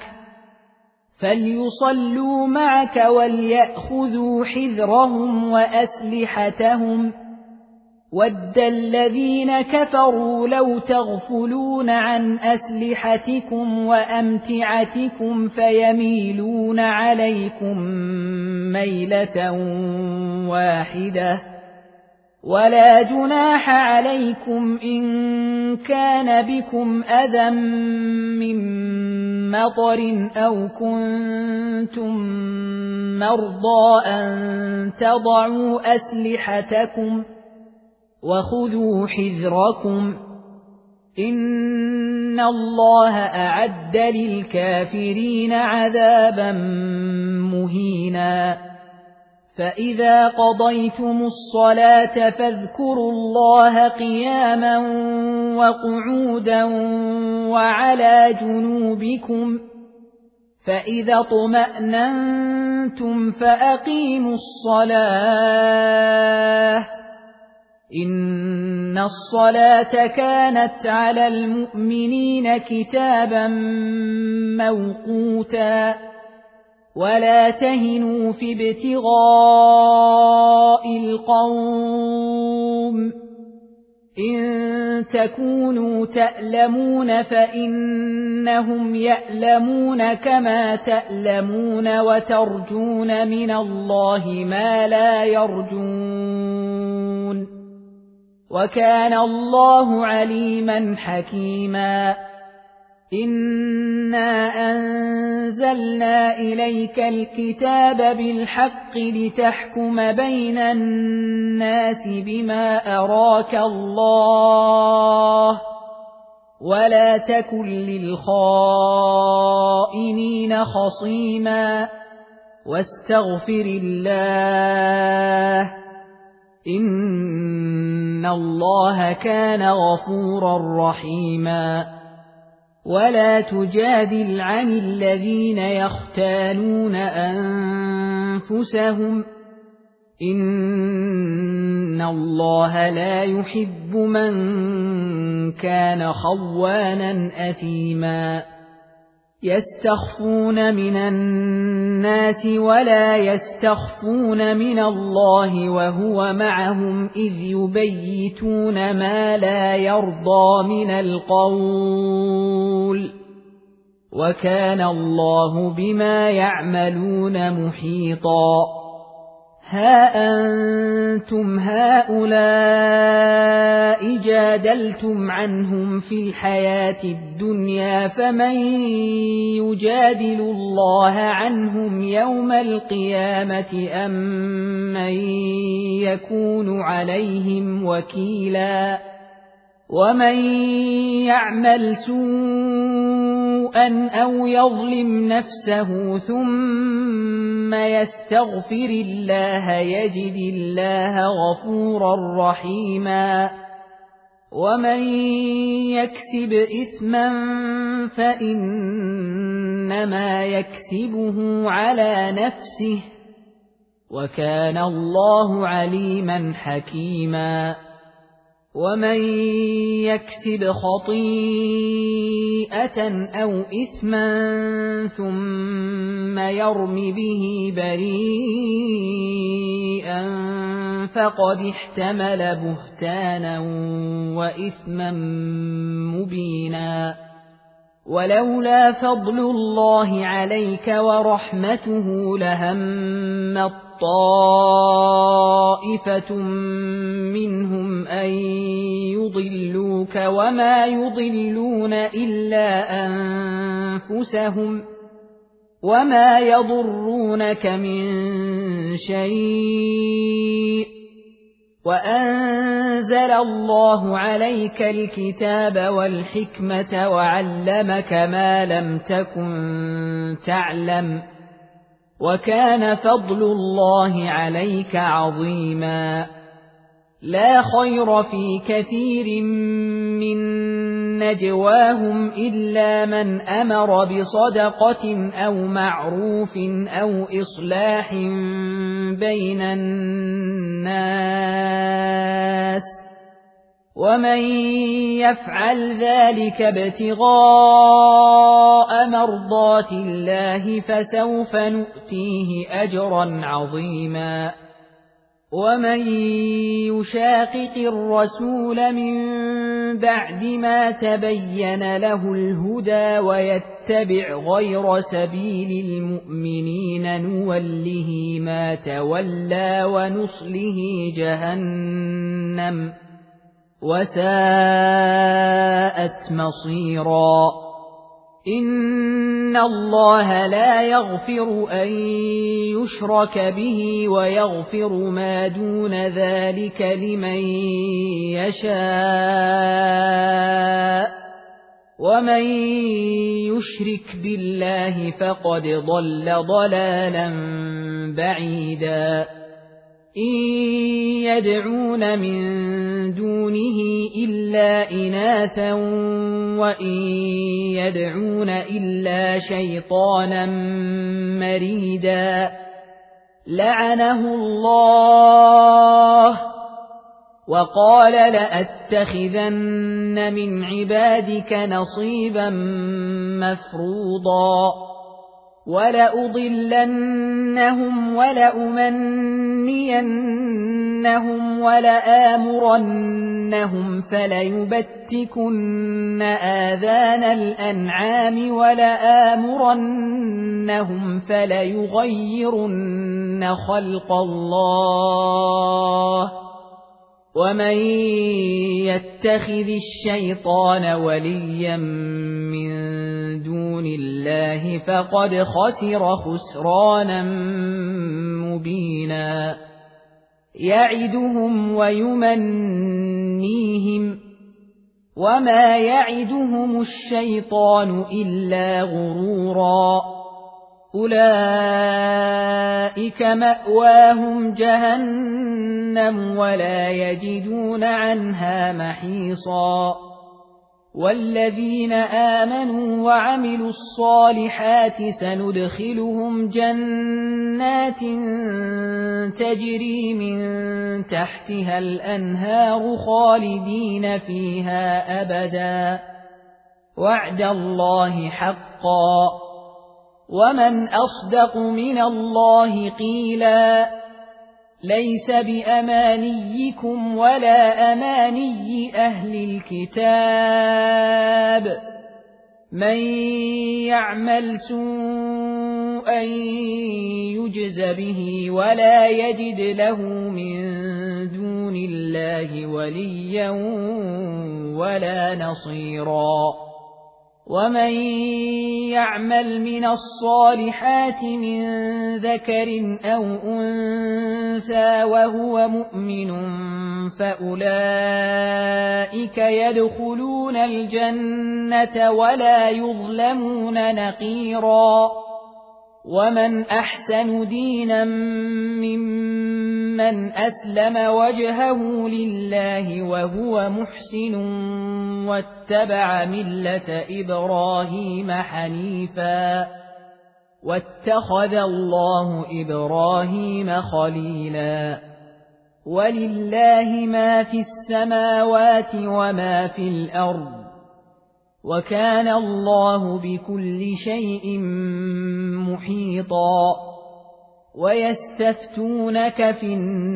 Speaker 1: فليصلوا معك وليأخذوا حذرهم وأسلحتهم ود الذين كفروا لو تغفلون عن أسلحتكم وأمتعتكم فيميلون عليكم ميلة واحدة ولا جناح عليكم إن كان بكم أذى من مطر أو كنتم مرضى أن تضعوا أسلحتكم وخذوا حذركم إن الله أعد للكافرين عذابا مهينا فإذا قضيتم الصلاة فاذكروا الله قياما وقعودا وعلى جنوبكم فإذا اطمأننتم فأقيموا الصلاة إن الصلاة كانت على المؤمنين كتابا موقوتا ولا تهنوا في ابتغاء القوم إن تكونوا تألمون فإنهم يألمون كما تألمون وترجون من الله ما لا يرجون وكان الله عليما حكيما إنا أنزلنا إليك الكتاب بالحق لتحكم بين الناس بما أراك الله ولا تكن للخائنين خصيما واستغفر الله إن الله كان غفورا رحيما ولا تجادل عن الذين يختانون أنفسهم إن الله لا يحب من كان خوانا أثيما يستخفون من الناس ولا يستخفون من الله وهو معهم إذ يبيتون ما لا يرضى من القول وكان الله بما يعملون محيطا ها أنتم هؤلاء جادلتم عنهم في الحياة الدنيا فمن يجادل الله عنهم يوم القيامة أم من يكون عليهم وكيلا ومن يعمل سوءا أو يظلم نفسه ثم يستغفر الله يجد الله غفورا رحيما ومن يكسب إثما فإنما يكسبه على نفسه وكان الله عليما حكيما ومن يكسب خطيئة أو إثما ثم يرم به بريئا فقد احتمل بهتانا وإثما مبينا ولولا فضل الله عليك ورحمته لهم طائفة منهم أن يضلوك وما يضلون إلا أنفسهم وما يضرونك من شيء وأنزل الله عليك الكتاب والحكمة وعلمك ما لم تكن تعلم وكان فضل الله عليك عظيما لا خير في كثير من نجواهم إلا من أمر بصدقة أو معروف أو إصلاح بين الناس ومن يفعل ذلك ابتغاء مرضات الله فسوف نؤتيه أجرا عظيما ومن يشاقق الرسول من بعد ما تبين له الهدى ويتبع غير سبيل المؤمنين نوله ما تولى ونصله جهنم وساءت مصيرا إن الله لا يغفر أن يشرك به ويغفر ما دون ذلك لمن يشاء ومن يشرك بالله فقد ضل ضلالا بعيدا إن يدعون من دونه إلا إناثا وإن يدعون إلا شيطانا مريدا لعنه الله وقال لأتخذن من عبادك نصيبا مفروضا ولأضلنهم ولأمنينهم ولآمرنهم فليبتكن آذان الأنعام ولآمرنهم فليغيرن خلق الله ومن يتخذ الشيطان وليا من دون الله فقد خسر خسرانا مبينا يعدهم ويمنيهم وما يعدهم الشيطان إلا غرورا أولئك مأواهم جهنم ولا يجدون عنها محيصا والذين آمنوا وعملوا الصالحات سندخلهم جنات تجري من تحتها الأنهار خالدين فيها أبدا وعد الله حقا ومن أصدق من الله قيلا ليس بأمانيكم ولا أماني أهل الكتاب من يعمل سوءا يجز به ولا يجد له من دون الله وليا ولا نصيرا ومن يعمل من الصالحات من ذكر أو أنثى وهو مؤمن فأولئك يدخلون الجنة ولا يظلمون نقيرا ومن أحسن دينا ممن أسلم وجهه لله وهو محسن واتبع ملة إبراهيم حنيفا واتخذ الله إبراهيم خليلا ولله ما في السماوات وما في الأرض وكان الله بكل شيء محيطا ويستفتونك في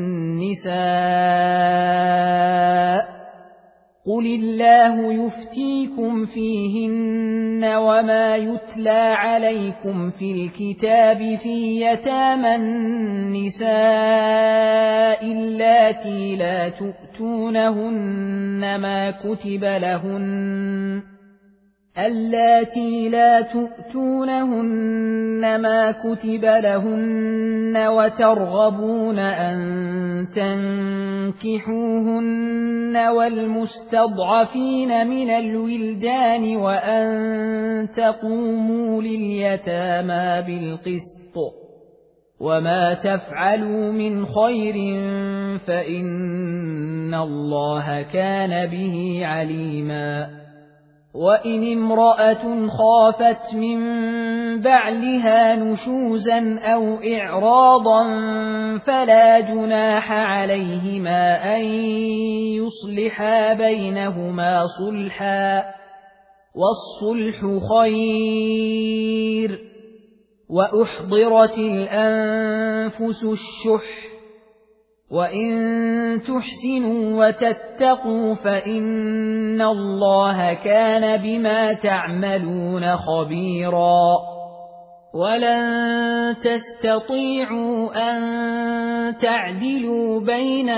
Speaker 1: النساء قل الله يفتيكم فيهن وما يتلى عليكم في الكتاب في يتامى النساء اللاتي لا تؤتونهن ما كتب لهن اللاتي لا تؤتونهن ما كتب لهن وترغبون أن تنكحوهن والمستضعفين من الولدان وأن تقوموا لليتامى بالقسط وما تفعلوا من خير فإن الله كان به عليما وإن امرأة خافت من بعلها نشوزا أو إعراضا فلا جناح عليهما أن يصلحا بينهما صلحا والصلح خير وأحضرت الأنفس الشح وإن تحسنوا وتتقوا فإن الله كان بما تعملون خبيرا ولن تستطيعوا أن تعدلوا بين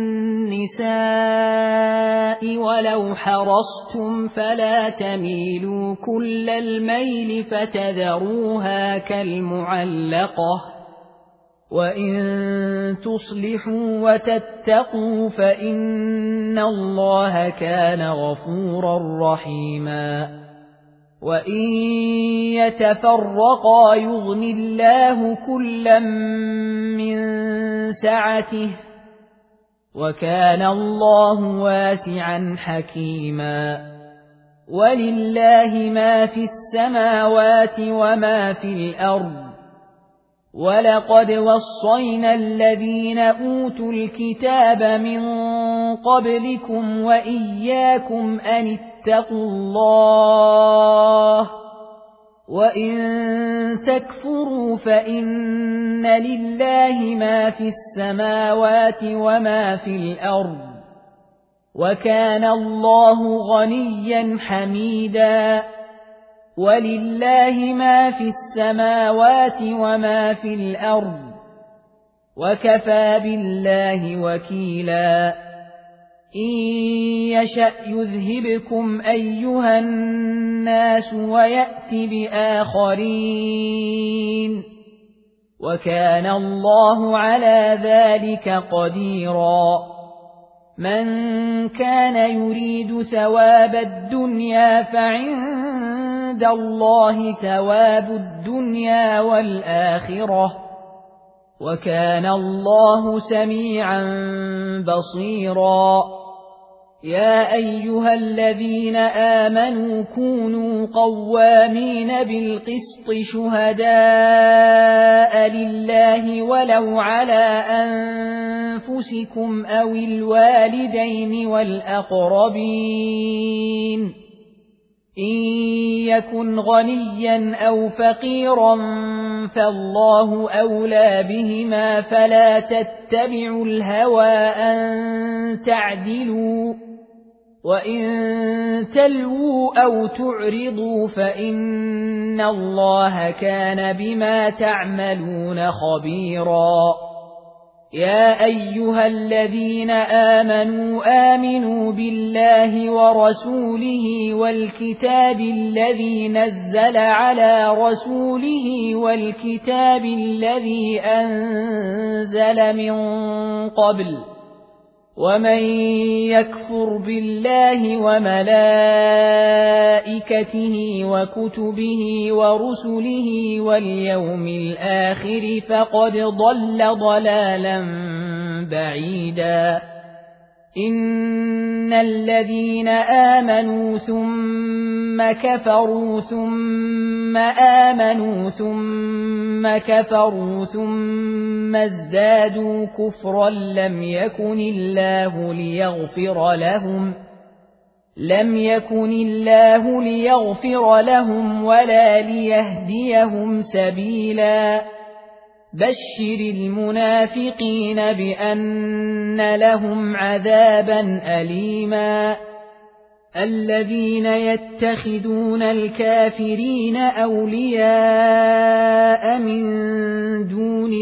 Speaker 1: النساء ولو حرصتم فلا تميلوا كل الميل فتذروها كالمعلقة وإن تصلحوا وتتقوا فإن الله كان غفورا رحيما وإن يتفرقا يغن الله كلا من سعته وكان الله واسعا حكيما ولله ما في السماوات وما في الأرض ولقد وصينا الذين أوتوا الكتاب من قبلكم وإياكم أن اتقوا الله وإن تكفروا فإن لله ما في السماوات وما في الأرض وكان الله غنيا حميدا ولله ما في السماوات وما في الأرض وكفى بالله وكيلا إن يشأ يذهبكم أيها الناس ويأت بآخرين وكان الله على ذلك قديرا من كان يريد ثواب الدنيا فعند الله ثواب الدنيا والآخرة وكان الله سميعا بصيرا يا أيها الذين آمنوا كونوا قوامين بالقسط شهداء لله ولو على أنفسكم أو الوالدين والأقربين إن يكن غنيا أو فقيرا فالله أولى بهما فلا تتبعوا الهوى أن تعدلوا وإن تلووا أو تعرضوا فإن الله كان بما تعملون خبيرا يا أيها الذين آمنوا آمنوا بالله ورسوله والكتاب الذي نزل على رسوله والكتاب الذي أنزل من قبل ومن يكفر بالله وملائكته وكتبه ورسله واليوم الآخر فقد ضل ضلالا بعيدا إن الذين آمنوا ثم كفروا ثم آمنوا ثم كفروا ثم ازدادوا كفرا لم يكن الله ليغفر لهم لم يكن الله ليغفر لهم ولا ليهديهم سبيلا بشر المنافقين بأن لهم عذابا أليما الذين يتخذون الكافرين أولياء من دون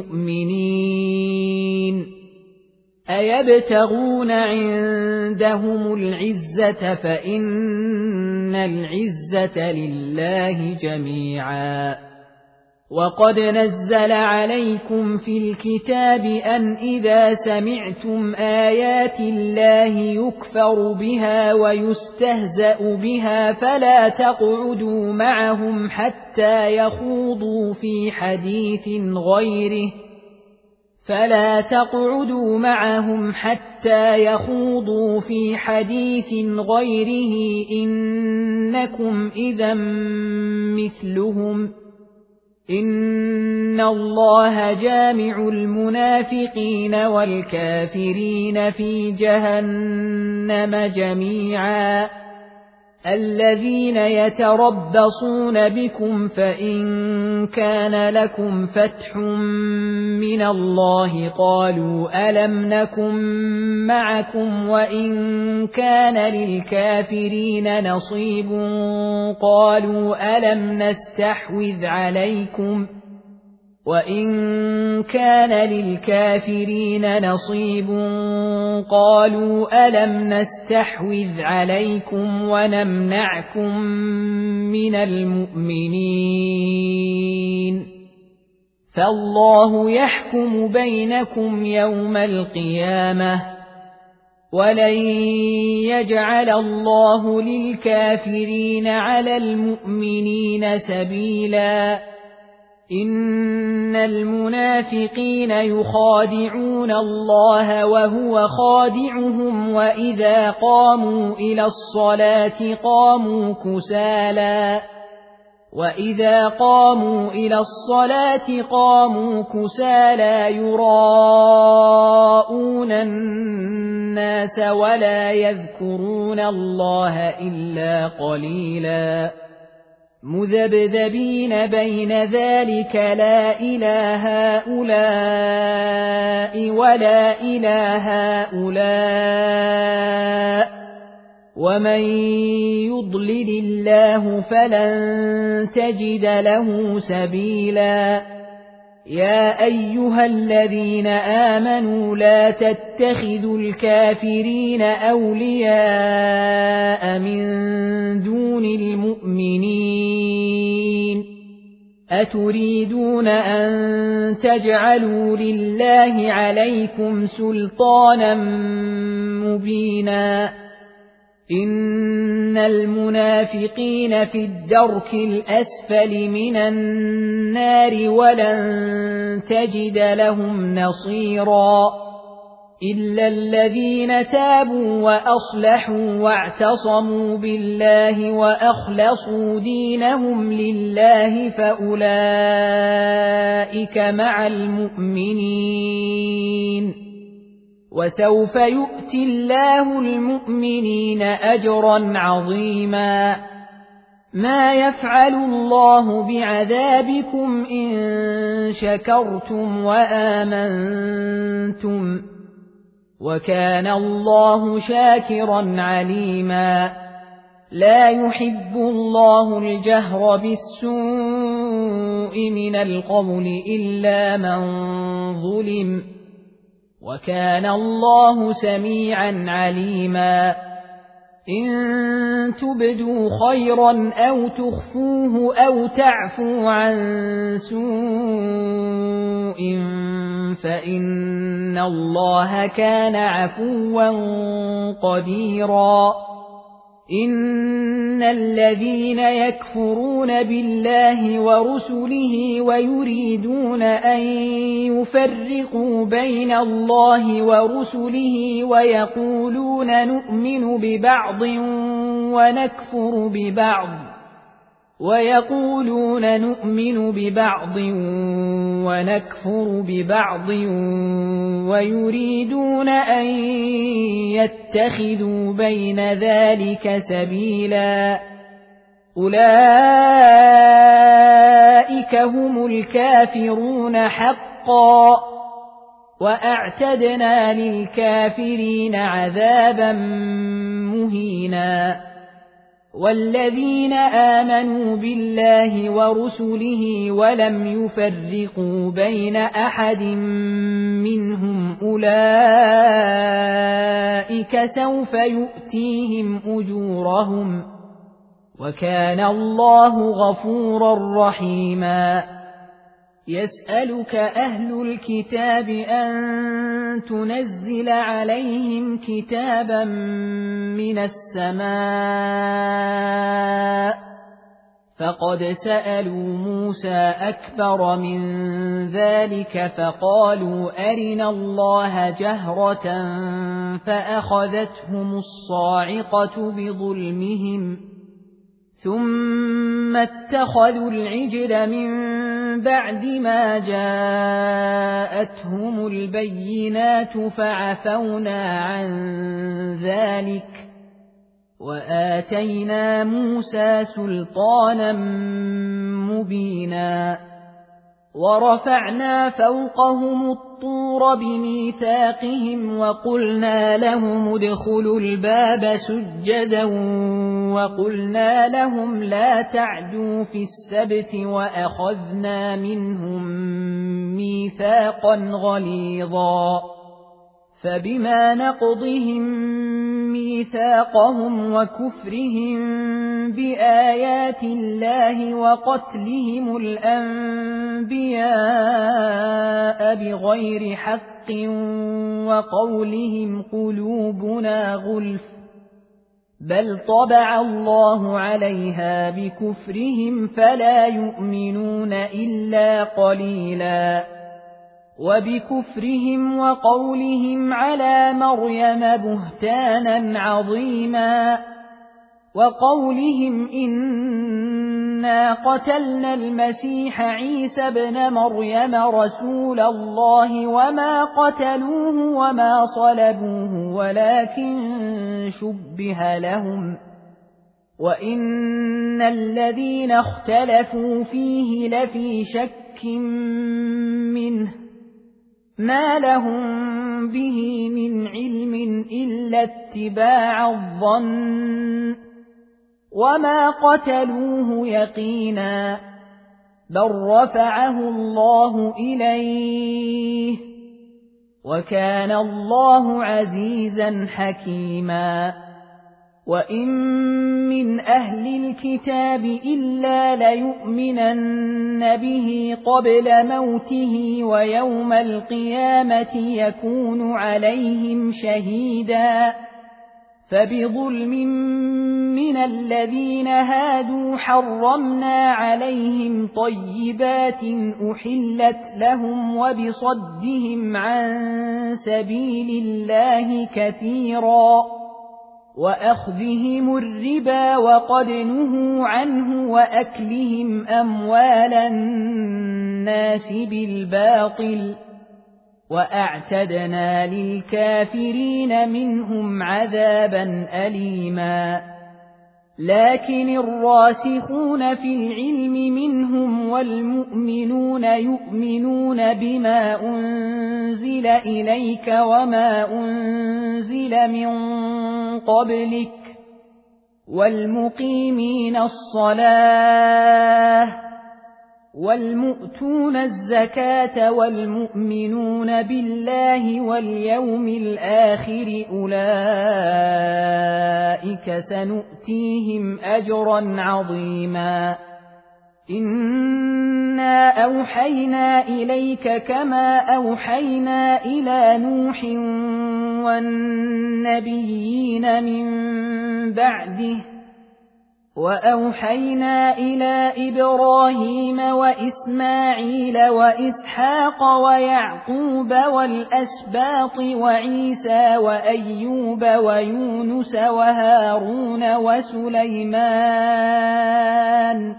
Speaker 1: المؤمنين أيبتغون عندهم العزة فإن العزة لله جميعا وقد نزل عليكم في الكتاب أن إذا سمعتم آيات الله يكفر بها ويستهزأ بها فلا تقعدوا معهم حتى يخوضوا في حديث غيره فلا تقعدوا معهم حتى يخوضوا في حديث غيره إنكم إذا مثلهم إن الله جامع المنافقين والكافرين في جهنم جميعا الذين يتربصون بكم فإن كان لكم فتح من الله قالوا ألم نكن معكم وإن كان للكافرين نصيب قالوا ألم نستحوذ عليكم وإن كان للكافرين نصيب قالوا ألم نستحوذ عليكم ونمنعكم من المؤمنين فالله يحكم بينكم يوم القيامة ولن يجعل الله للكافرين على المؤمنين سبيلا إن المنافقين يخادعون الله وهو خادعهم وإذا قاموا إلى الصلاة قاموا كسالى وإذا قاموا إلى الصلاة قاموا كسالى يراءون الناس ولا يذكرون الله إلا قليلا مذبذبين بين ذلك لا إلى هؤلاء ولا إلى هؤلاء ومن يضلل الله فلن تجد له سبيلا يا أيها الذين آمنوا لا تتخذوا الكافرين أولياء من دون المؤمنين أتريدون أن تجعلوا لله عليكم سلطانا مبينا إن المنافقين في الدرك الأسفل من النار ولن تجد لهم نصيرا إلا الذين تابوا وأصلحوا واعتصموا بالله وأخلصوا دينهم لله فأولئك مع المؤمنين وسوف يؤتي الله المؤمنين أجرا عظيما ما يفعل الله بعذابكم إن شكرتم وآمنتم وكان الله شاكرا عليما لا يحب الله الجهر بالسوء من القول إلا من ظلم وكان الله سميعا عليما إن تبدوا خيرا أو تخفوه أو تعفوا عن سوء فإن الله كان عفوا قديرا إن الذين يكفرون بالله ورسله ويريدون أن يفرقوا بين الله ورسله ويقولون نؤمن ببعض ونكفر ببعض ويقولون نؤمن ببعض ونكفر ببعض ويريدون أن يتخذوا بين ذلك سبيلا أولئك هم الكافرون حقا وأعتدنا للكافرين عذابا مهينا والذين آمنوا بالله ورسله ولم يفرقوا بين أحد منهم أولئك سوف يؤتيهم أجورهم وكان الله غفورا رحيما يسألك أهل الكتاب أن تنزل عليهم كتابا من السماء فقد سألوا موسى أكبر من ذلك فقالوا أرنا الله جهرة فأخذتهم الصاعقة بظلمهم ثم اتخذوا العجل من بعد ما جاءتهم البينات فعفونا عن ذلك وآتينا موسى سلطانا مبينا ورفعنا فوقهم الطور بميثاقهم وقلنا لهم ادخلوا الباب سجدا وقلنا لهم لا تعدوا في السبت وأخذنا منهم ميثاقا غليظا فبما نقضهم ميثاقهم وكفرهم بآيات الله وقتلهم الأنبياء بغير حق وقولهم قلوبنا غلف بل طبع الله عليها بكفرهم فلا يؤمنون إلا قليلا وبكفرهم وقولهم على مريم بهتانا عظيما وقولهم إنا قتلنا المسيح عيسى ابن مريم رسول الله وما قتلوه وما صلبوه ولكن شبه لهم وإن الذين اختلفوا فيه لفي شك منه ما لهم به من علم إلا اتباع الظن وما قتلوه يقينا بل رفعه الله إليه وكان الله عزيزا حكيما وإن من أهل الكتاب إلا ليؤمنن به قبل موته ويوم القيامة يكون عليهم شهيدا فبظلم من الذين هادوا حرمنا عليهم طيبات أحلت لهم وبصدهم عن سبيل الله كثيرا وأخذهم الربا وقد نهوا عنه وأكلهم أموال الناس بالباطل وأعتدنا للكافرين منهم عذابا أليما لكن الراسخون في العلم منهم والمؤمنون يؤمنون بما أنزل إليك وما أنزل من قبلك والمقيمين الصلاة والمؤتون الزكاة والمؤمنون بالله واليوم الآخر أولئك سنؤتيهم أجرا عظيما إنا أوحينا إليك كما أوحينا إلى نوح والنبيين من بعده وأوحينا إلى إبراهيم وإسماعيل وإسحاق ويعقوب والأسباط وعيسى وأيوب ويونس وهارون وسليمان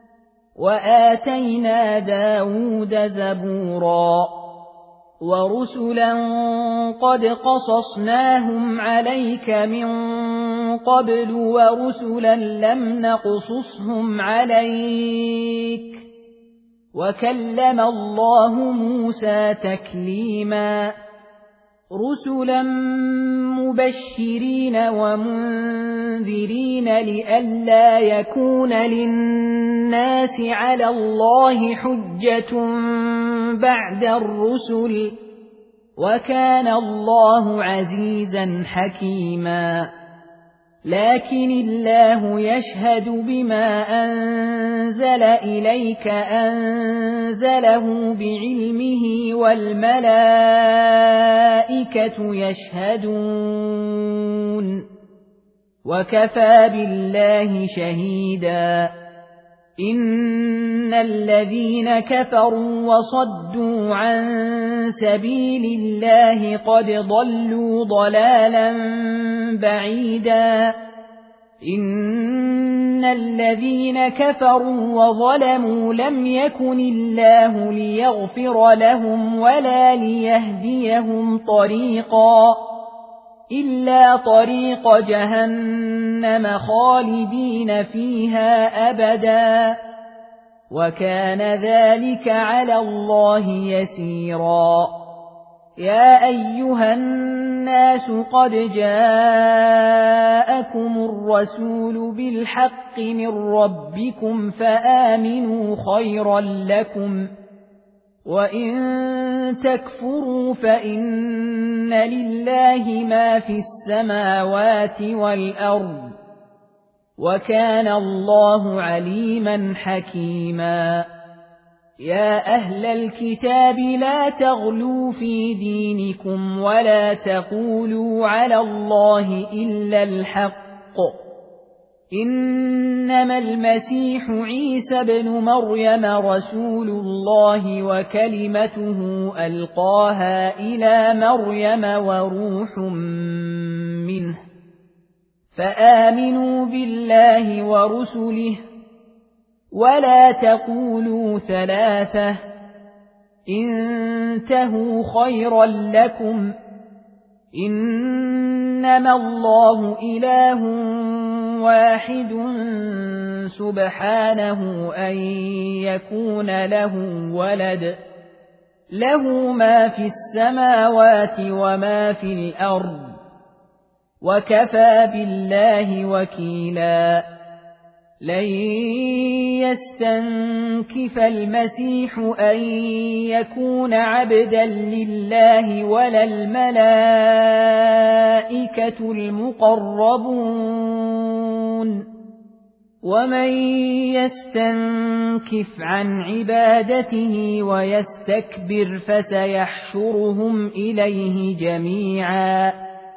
Speaker 1: وآتينا داود زبورا ورسلا قد قصصناهم عليك من قبل ورسلا لم نقصصهم عليك وكلم الله موسى تكليما رسلا مبشرين ومنذرين لئلا يكون للناس على الله حجة بعد الرسل وكان الله عزيزا حكيما لكن الله يشهد بما أنزل إليك أنزله بعلمه والملائكة يشهدون وكفى بالله شهيدا إن الذين كفروا وصدوا عن سبيل الله قد ضلوا ضلالا بعيدا إن الذين كفروا وظلموا لم يكن الله ليغفر لهم ولا ليهديهم طريقا إلا طريق جهنم خالدين فيها أبدا وكان ذلك على الله يسيرا يا أيها الناس قد جاءكم الرسول بالحق من ربكم فآمنوا خيرا لكم وإن تكفروا فإن لله ما في السماوات والأرض وكان الله عليما حكيما يا أهل الكتاب لا تغلوا في دينكم ولا تقولوا على الله إلا الحق إنما المسيح عيسى بن مريم رسول الله وكلمته ألقاها إلى مريم وروح منه فآمنوا بالله ورسله ولا تقولوا ثلاثة انتهوا خيرا لكم إنما الله إله واحد سبحانه أن يكون له ولد له ما في السماوات وما في الأرض وكفى بالله وكيلا لن يستنكف المسيح أن يكون عبدا لله ولا الملائكة المقربون ومن يستنكف عن عبادته ويستكبر فسيحشرهم إليه جميعا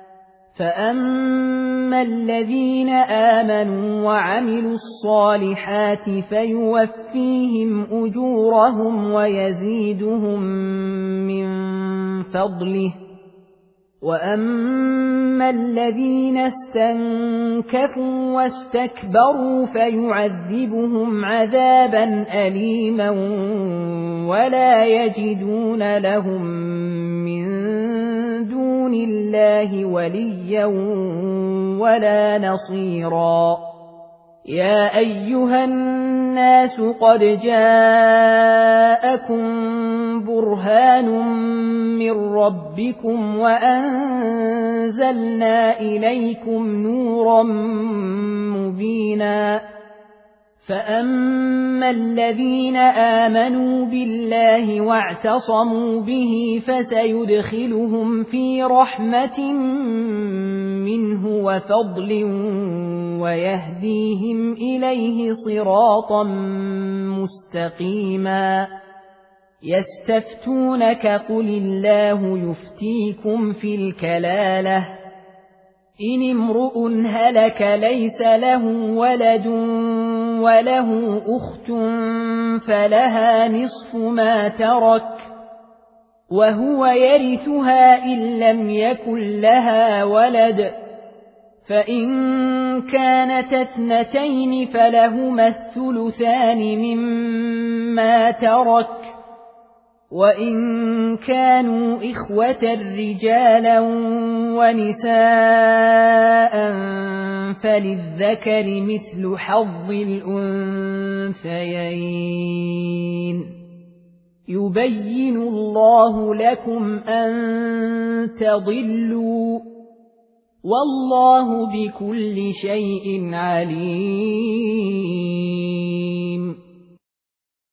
Speaker 1: فأما الذين آمنوا وعملوا الصالحات فيوفيهم أجورهم ويزيدهم من فضله وأما الذين استنكفوا واستكبروا فيعذبهم عذابا أليما ولا يجدون لهم من دون الله وليا ولا نصيرا يا أيها الناس قد جاءكم برهان من ربكم وأنزلنا إليكم نورا مبينا فأما الذين آمنوا بالله واعتصموا به فسيدخلهم في رحمة منه وفضل ويهديهم إليه صراطا مستقيما يستفتونك قل الله يفتيكم في الكلالة إن امرؤ هلك ليس له ولد وله أخت فلها نصف ما ترك وهو يرثها إن لم يكن لها ولد فإن كانت اثنتين فلهما الثلثان مما ترك وإن كانوا إخوة رجالا ونساء فللذكر مثل حظ الأنثيين يبين الله لكم أن تضلوا والله بكل شيء عليم.